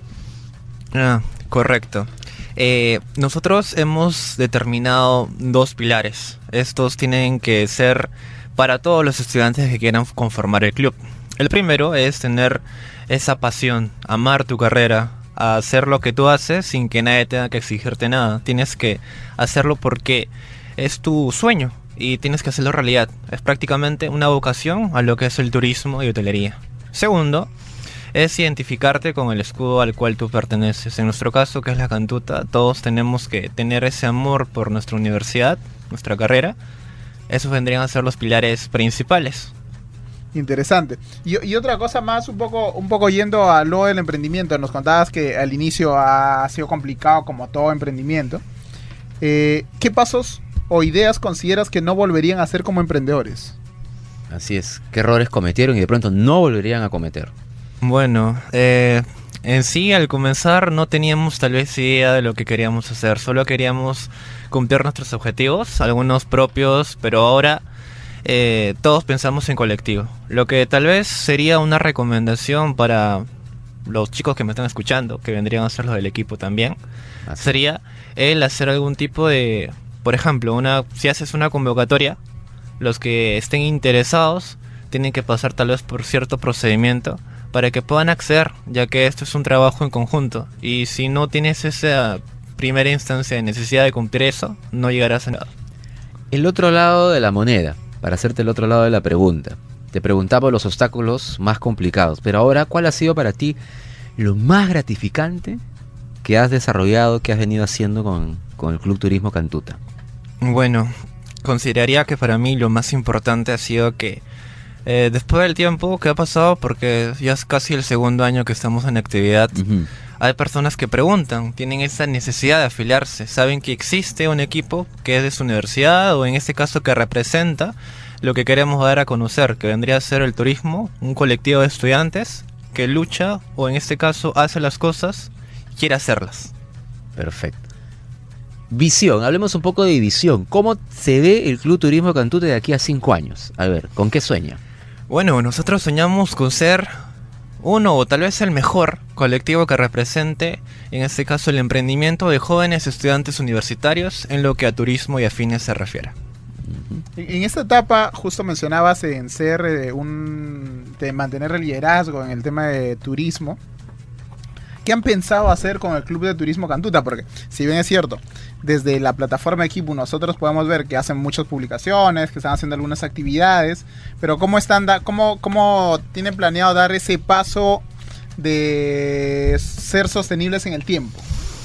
Speaker 13: Ah, correcto. Eh, nosotros hemos determinado dos pilares. Estos tienen que ser para todos los estudiantes que quieran conformar el club. El primero es tener esa pasión, amar tu carrera, a hacer lo que tú haces sin que nadie tenga que exigirte nada. Tienes que hacerlo porque es tu sueño y tienes que hacerlo realidad. Es prácticamente una vocación a lo que es el turismo y hotelería. Segundo, es identificarte con el escudo al cual tú perteneces. En nuestro caso, que es la Cantuta, todos tenemos que tener ese amor por nuestra universidad, nuestra carrera. Esos vendrían a ser los pilares principales.
Speaker 3: Interesante. Y, y otra cosa más, un poco, un poco yendo a lo del emprendimiento. Nos contabas que al inicio ha sido complicado como todo emprendimiento. Eh, ¿Qué pasos o ideas consideras que no volverían a hacer como emprendedores?
Speaker 1: Así es. ¿Qué errores cometieron y de pronto no volverían a cometer?
Speaker 13: Bueno, eh, en sí al comenzar no teníamos tal vez idea de lo que queríamos hacer. Solo queríamos cumplir nuestros objetivos, algunos propios, pero ahora eh, todos pensamos en colectivo. Lo que tal vez sería una recomendación para los chicos que me están escuchando, que vendrían a ser los del equipo también,
Speaker 1: Así.
Speaker 13: sería el hacer algún tipo de, por ejemplo, una si haces una convocatoria, los que estén interesados tienen que pasar tal vez por cierto procedimiento para que puedan acceder, ya que esto es un trabajo en conjunto. Y si no tienes esa primera instancia de necesidad de cumplir eso, no llegarás a nada.
Speaker 1: El otro lado de la moneda, para hacerte el otro lado de la pregunta. Te preguntaba los obstáculos más complicados, pero ahora, ¿cuál ha sido para ti lo más gratificante que has desarrollado, que has venido haciendo con, con el Club Turismo Cantuta?
Speaker 13: Bueno, consideraría que para mí lo más importante ha sido que Eh, después del tiempo que ha pasado, porque ya es casi el segundo año que estamos en actividad,
Speaker 1: uh-huh.
Speaker 13: hay personas que preguntan, tienen esa necesidad de afiliarse, saben que existe un equipo que es de su universidad o en este caso que representa lo que queremos dar a conocer, que vendría a ser el turismo, un colectivo de estudiantes que lucha o en este caso hace las cosas y quiere hacerlas.
Speaker 1: Perfecto. Visión, hablemos un poco de visión. ¿Cómo se ve el Club Turismo Cantuta de aquí a cinco años? A ver, ¿con qué sueña?
Speaker 13: Bueno, nosotros soñamos con ser uno o tal vez el mejor colectivo que represente, en este caso, el emprendimiento de jóvenes estudiantes universitarios en lo que a turismo y afines se refiere.
Speaker 3: En esta etapa, justo mencionabas en ser eh, un de mantener el liderazgo en el tema de turismo. ¿qué han pensado hacer con el Club de Turismo Cantuta? Porque si bien es cierto, desde la plataforma Equipo nosotros podemos ver que hacen muchas publicaciones, que están haciendo algunas actividades, pero ¿cómo están da- cómo, cómo tienen planeado dar ese paso de ser sostenibles en el tiempo?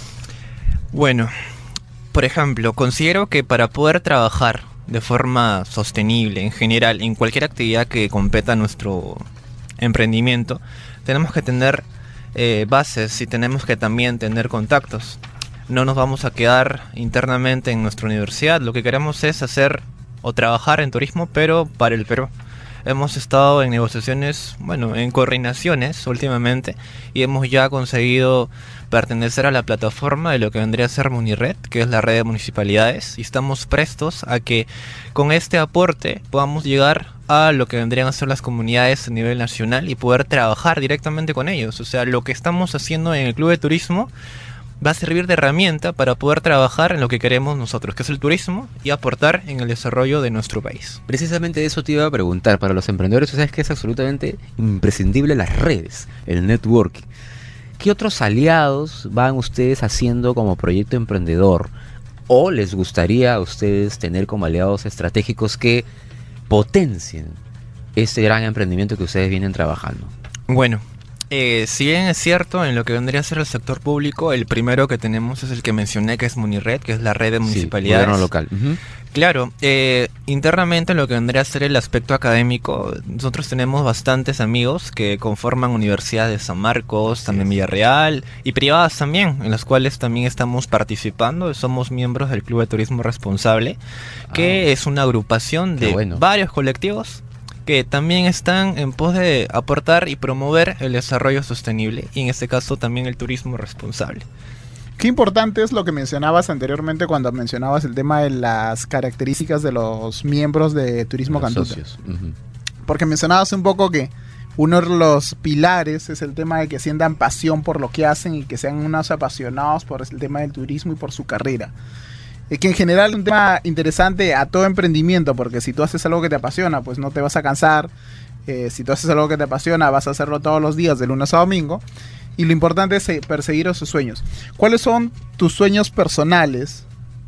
Speaker 13: Bueno, por ejemplo, considero que para poder trabajar de forma sostenible en general en cualquier actividad que competa a nuestro emprendimiento, tenemos que tener eh, bases y tenemos que también tener contactos. No nos vamos a quedar internamente en nuestra universidad, lo que queremos es hacer o trabajar en turismo, pero para el Perú. Hemos estado en negociaciones, bueno, en coordinaciones últimamente y hemos ya conseguido pertenecer a la plataforma de lo que vendría a ser Munired, que es la red de municipalidades, y estamos prestos a que con este aporte podamos llegar a lo que vendrían a ser las comunidades a nivel nacional y poder trabajar directamente con ellos. O sea, lo que estamos haciendo en el Club de Turismo va a servir de herramienta para poder trabajar en lo que queremos nosotros, que es el turismo, y aportar en el desarrollo de nuestro país.
Speaker 1: Precisamente eso te iba a preguntar. Para los emprendedores, ¿sabes que es absolutamente imprescindible las redes, el networking? ¿Qué otros aliados van ustedes haciendo como proyecto emprendedor? ¿O les gustaría a ustedes tener como aliados estratégicos que potencien este gran emprendimiento que ustedes vienen trabajando?
Speaker 13: Bueno, Eh, si bien es cierto, en lo que vendría a ser el sector público, el primero que tenemos es el que mencioné, que es Munired, que es la red de municipalidades.
Speaker 1: Sí, gobierno local. Uh-huh.
Speaker 13: Claro, eh, internamente en lo que vendría a ser el aspecto académico, nosotros tenemos bastantes amigos que conforman universidades de San Marcos, también Villarreal, y privadas también, en las cuales también estamos participando. Somos miembros del Club de Turismo Responsable, que ah, es una agrupación de bueno. varios colectivos que también están en pos de aportar y promover el desarrollo sostenible, y en este caso también el turismo responsable.
Speaker 3: Qué importante es lo que mencionabas anteriormente cuando mencionabas el tema de las características de los miembros de Turismo los Cantuta. Socios. Uh-huh. Porque mencionabas un poco que uno de los pilares es el tema de que sientan pasión por lo que hacen y que sean unos apasionados por el tema del turismo y por su carrera. Es que en general es un tema interesante a todo emprendimiento, porque si tú haces algo que te apasiona, pues no te vas a cansar. Eh, si tú haces algo que te apasiona, vas a hacerlo todos los días, de lunes a domingo. Y lo importante es perseguir esos sueños. ¿Cuáles son tus sueños personales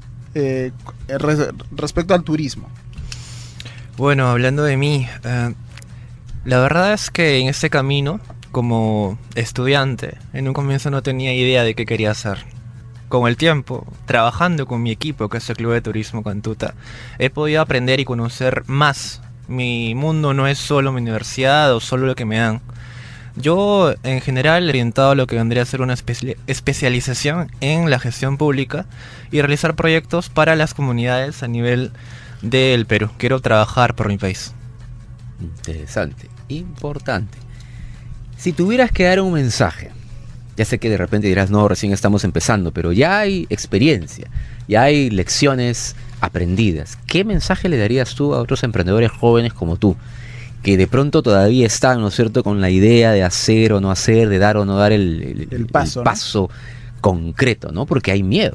Speaker 3: eh, res- respecto al turismo?
Speaker 13: Bueno, hablando de mí, eh, la verdad es que en este camino, como estudiante, en un comienzo no tenía idea de qué quería hacer. Con el tiempo, trabajando con mi equipo, que es el Club de Turismo Cantuta, he podido aprender y conocer más. Mi mundo no es solo mi universidad o solo lo que me dan. Yo, en general, he orientado a lo que vendría a ser una espe- especialización en la gestión pública y realizar proyectos para las comunidades a nivel del Perú. Quiero trabajar por mi país.
Speaker 1: Interesante, importante. Si tuvieras que dar un mensaje, ya sé que de repente dirás, no, recién estamos empezando, pero ya hay experiencia, ya hay lecciones aprendidas. ¿Qué mensaje le darías tú a otros emprendedores jóvenes como tú, que de pronto todavía están, ¿no es cierto?, con la idea de hacer o no hacer, de dar o no dar el, el, el paso, el paso ¿no? concreto, ¿no? Porque hay miedo.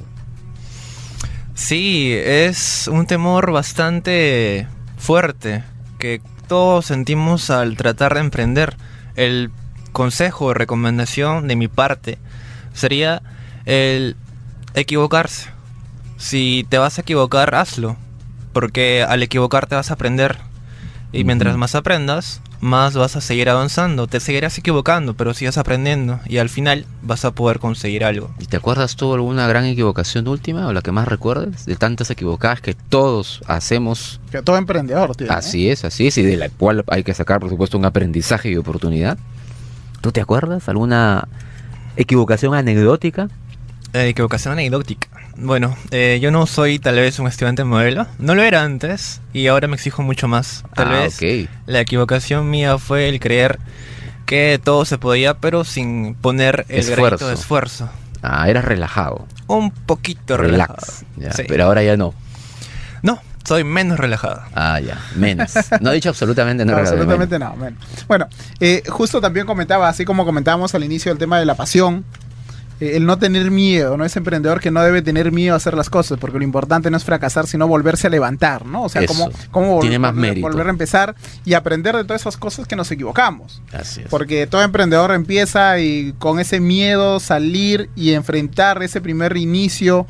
Speaker 13: Sí, es un temor bastante fuerte que todos sentimos al tratar de emprender. El consejo o recomendación de mi parte sería el equivocarse. Si te vas a equivocar, hazlo, porque al equivocarte vas a aprender, y uh-huh. mientras más aprendas, más vas a seguir avanzando. Te seguirás equivocando, pero sigas aprendiendo y al final vas a poder conseguir algo.
Speaker 1: ¿Y te acuerdas tú alguna gran equivocación última o la que más recuerdes de tantas equivocadas que todos hacemos?
Speaker 3: Que todo emprendedor tiene.
Speaker 1: Así ¿eh? es, así es, y de la cual hay que sacar, por supuesto, un aprendizaje y oportunidad. ¿Tú te acuerdas? ¿Alguna equivocación anecdótica?
Speaker 13: Eh, equivocación anecdótica. Bueno, eh, yo no soy tal vez un estudiante modelo. No lo era antes y ahora me exijo mucho más. Tal ah, vez okay. La equivocación mía fue el creer que todo se podía, pero sin poner el
Speaker 1: esfuerzo.
Speaker 13: granito de esfuerzo.
Speaker 1: Ah, eras relajado.
Speaker 13: Un poquito
Speaker 1: Relax.
Speaker 13: relajado.
Speaker 1: Ya,
Speaker 13: sí.
Speaker 1: Pero ahora ya no.
Speaker 13: No, soy menos relajado.
Speaker 1: Ah, ya, menos. No he dicho absolutamente nada.
Speaker 3: No, absolutamente nada. No, bueno, eh, justo también comentaba, así como comentábamos al inicio del tema de la pasión, eh, el no tener miedo, ¿no? Ese emprendedor que no debe tener miedo a hacer las cosas, porque lo importante no es fracasar, sino volverse a levantar, ¿no? O sea,
Speaker 1: Eso.
Speaker 3: cómo, cómo vol-
Speaker 1: Tiene más
Speaker 3: volver,
Speaker 1: mérito.
Speaker 3: volver a empezar y aprender de todas esas cosas que nos equivocamos.
Speaker 1: Así es.
Speaker 3: Porque todo emprendedor empieza y con ese miedo salir y enfrentar ese primer inicio.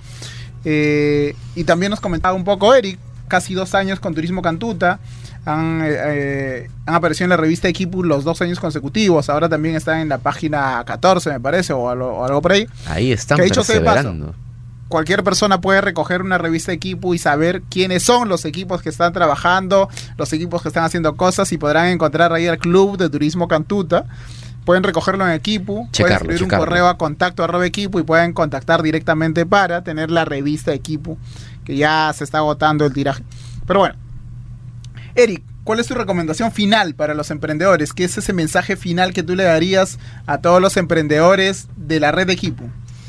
Speaker 3: Eh, y también nos comentaba un poco Eric, casi dos años con Turismo Cantuta. Han, eh, eh, han aparecido en la revista Equipo los dos años consecutivos. Ahora también están en la página catorce, me parece, o algo, o algo por ahí.
Speaker 1: Ahí están
Speaker 3: Que dicho sea de paso,
Speaker 1: perseverando.
Speaker 3: cualquier persona puede recoger una revista Equipo y saber quiénes son los equipos que están trabajando, los equipos que están haciendo cosas, y podrán encontrar ahí el Club de Turismo Cantuta. Pueden recogerlo en Equipo, pueden
Speaker 1: Checarlo,
Speaker 3: escribir un
Speaker 1: checarlo.
Speaker 3: correo a contacto arroba Equipo y pueden contactar directamente para tener la revista Equipo, que ya se está agotando el tiraje. Pero bueno, Eric, ¿cuál es tu recomendación final para los emprendedores? ¿Qué es ese mensaje final que tú le darías a todos los emprendedores de la red de Equipo?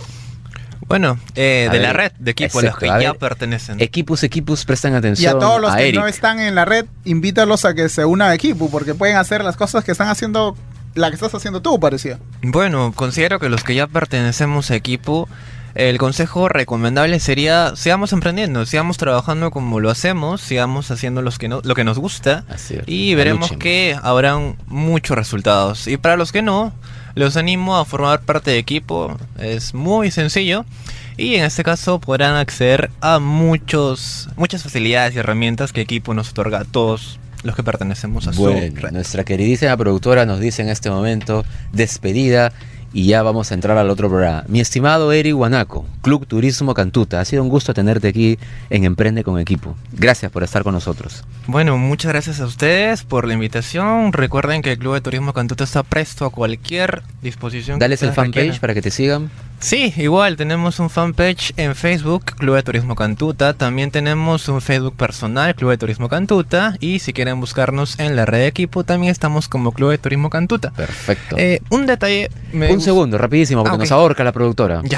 Speaker 13: Bueno, eh,
Speaker 1: A
Speaker 13: de
Speaker 1: ver,
Speaker 13: la red de equipo a los que
Speaker 1: exacto, a
Speaker 13: ya
Speaker 1: ver,
Speaker 13: pertenecen.
Speaker 1: Equipos, equipos, prestan
Speaker 3: Y
Speaker 1: atención
Speaker 3: a todos los
Speaker 1: a
Speaker 3: que
Speaker 1: Eric.
Speaker 3: no están en la red, invítalos a que se unan a Equipo, porque pueden hacer las cosas que están haciendo, la que estás haciendo tú, parecía.
Speaker 13: Bueno, considero que los que ya pertenecemos a equipo, el consejo recomendable sería sigamos emprendiendo, sigamos trabajando como lo hacemos, sigamos haciendo los que no, lo que nos gusta
Speaker 1: Así es.
Speaker 13: y veremos
Speaker 1: Luchen.
Speaker 13: que habrán muchos resultados. Y para los que no, los animo a formar parte de equipo, es muy sencillo. Y en este caso podrán acceder a muchos muchas facilidades y herramientas que equipo nos otorga a todos los que pertenecemos a su
Speaker 1: Bueno,
Speaker 13: red.
Speaker 1: nuestra queridísima productora nos dice en este momento despedida y ya vamos a entrar al otro programa. Mi estimado Eric Guanaco, Club Turismo Cantuta, ha sido un gusto tenerte aquí en Emprende con Equipo. Gracias por estar con nosotros.
Speaker 13: Bueno, muchas gracias a ustedes por la invitación. Recuerden que el Club de Turismo Cantuta está presto a cualquier disposición.
Speaker 1: Dales
Speaker 13: que
Speaker 1: el
Speaker 13: ustedes
Speaker 1: fanpage
Speaker 13: requieran.
Speaker 1: para que te sigan.
Speaker 13: Sí, igual tenemos un fanpage en Facebook, Club de Turismo Cantuta. También tenemos un Facebook personal, Club de Turismo Cantuta. Y si quieren buscarnos en la red de equipo, también estamos como Club de Turismo Cantuta.
Speaker 1: Perfecto.
Speaker 13: Eh, un detalle. me
Speaker 1: Un
Speaker 13: gust-
Speaker 1: segundo, rapidísimo, porque
Speaker 13: Ah, ok.
Speaker 1: nos ahorca la productora.
Speaker 13: Ya.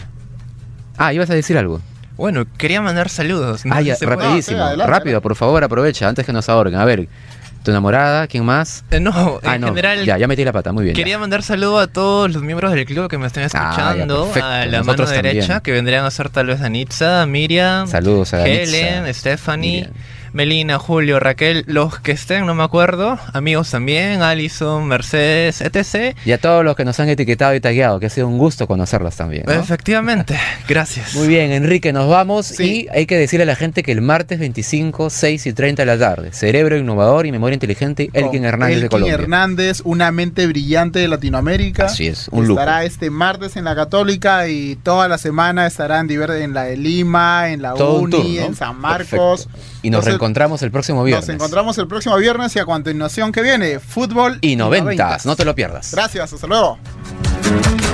Speaker 1: Ah, ibas a decir algo.
Speaker 13: Bueno, quería mandar saludos. No
Speaker 1: Ah,
Speaker 13: sé
Speaker 1: ya,
Speaker 13: si se puede.
Speaker 1: rapidísimo.
Speaker 3: No, sí, adelante,
Speaker 1: Rápido, por favor, aprovecha antes que nos ahorquen. A ver, tu enamorada, ¿quién más?
Speaker 13: Eh, no, en
Speaker 1: Ah, no,
Speaker 13: general.
Speaker 1: ya, ya metí la pata, muy bien. ya.
Speaker 13: Quería mandar saludo a todos los miembros del club que me estén
Speaker 1: Ah, ya,
Speaker 13: escuchando.
Speaker 1: perfecto.
Speaker 13: A la
Speaker 1: Nosotros
Speaker 13: mano derecha,
Speaker 1: también.
Speaker 13: que vendrían a ser tal vez Anitza, Miriam,
Speaker 1: Saludos a
Speaker 13: Helen,
Speaker 1: Anitza,
Speaker 13: Stephanie,
Speaker 1: Miriam.
Speaker 13: Melina, Julio, Raquel, los que estén, no me acuerdo. Amigos también, Alison, Mercedes, etcétera.
Speaker 1: Y a todos los que nos han etiquetado y tagueado, que ha sido un gusto conocerlos también, ¿no?
Speaker 13: Efectivamente, gracias.
Speaker 1: Muy bien, Enrique, nos vamos
Speaker 3: Sí.
Speaker 1: y hay que decirle a la gente que el martes veinticinco, seis y treinta de la tarde, Cerebro Innovador y Memoria Inteligente, Elkin
Speaker 3: Con
Speaker 1: Hernández de
Speaker 3: Elkin
Speaker 1: Colombia.
Speaker 3: Hernández, una mente brillante de Latinoamérica.
Speaker 1: Así es, un lujo.
Speaker 3: Estará este martes en la Católica y toda la semana estará en, diver- en la de Lima, en la
Speaker 1: Todo un
Speaker 3: Uni,
Speaker 1: tour, ¿no?
Speaker 3: en San Marcos.
Speaker 1: Perfecto. Y nos
Speaker 3: Entonces,
Speaker 1: reencontramos el próximo viernes.
Speaker 3: Nos encontramos el próximo viernes y a continuación que viene, fútbol
Speaker 1: Y noventas, no te lo pierdas.
Speaker 3: Gracias, hasta luego.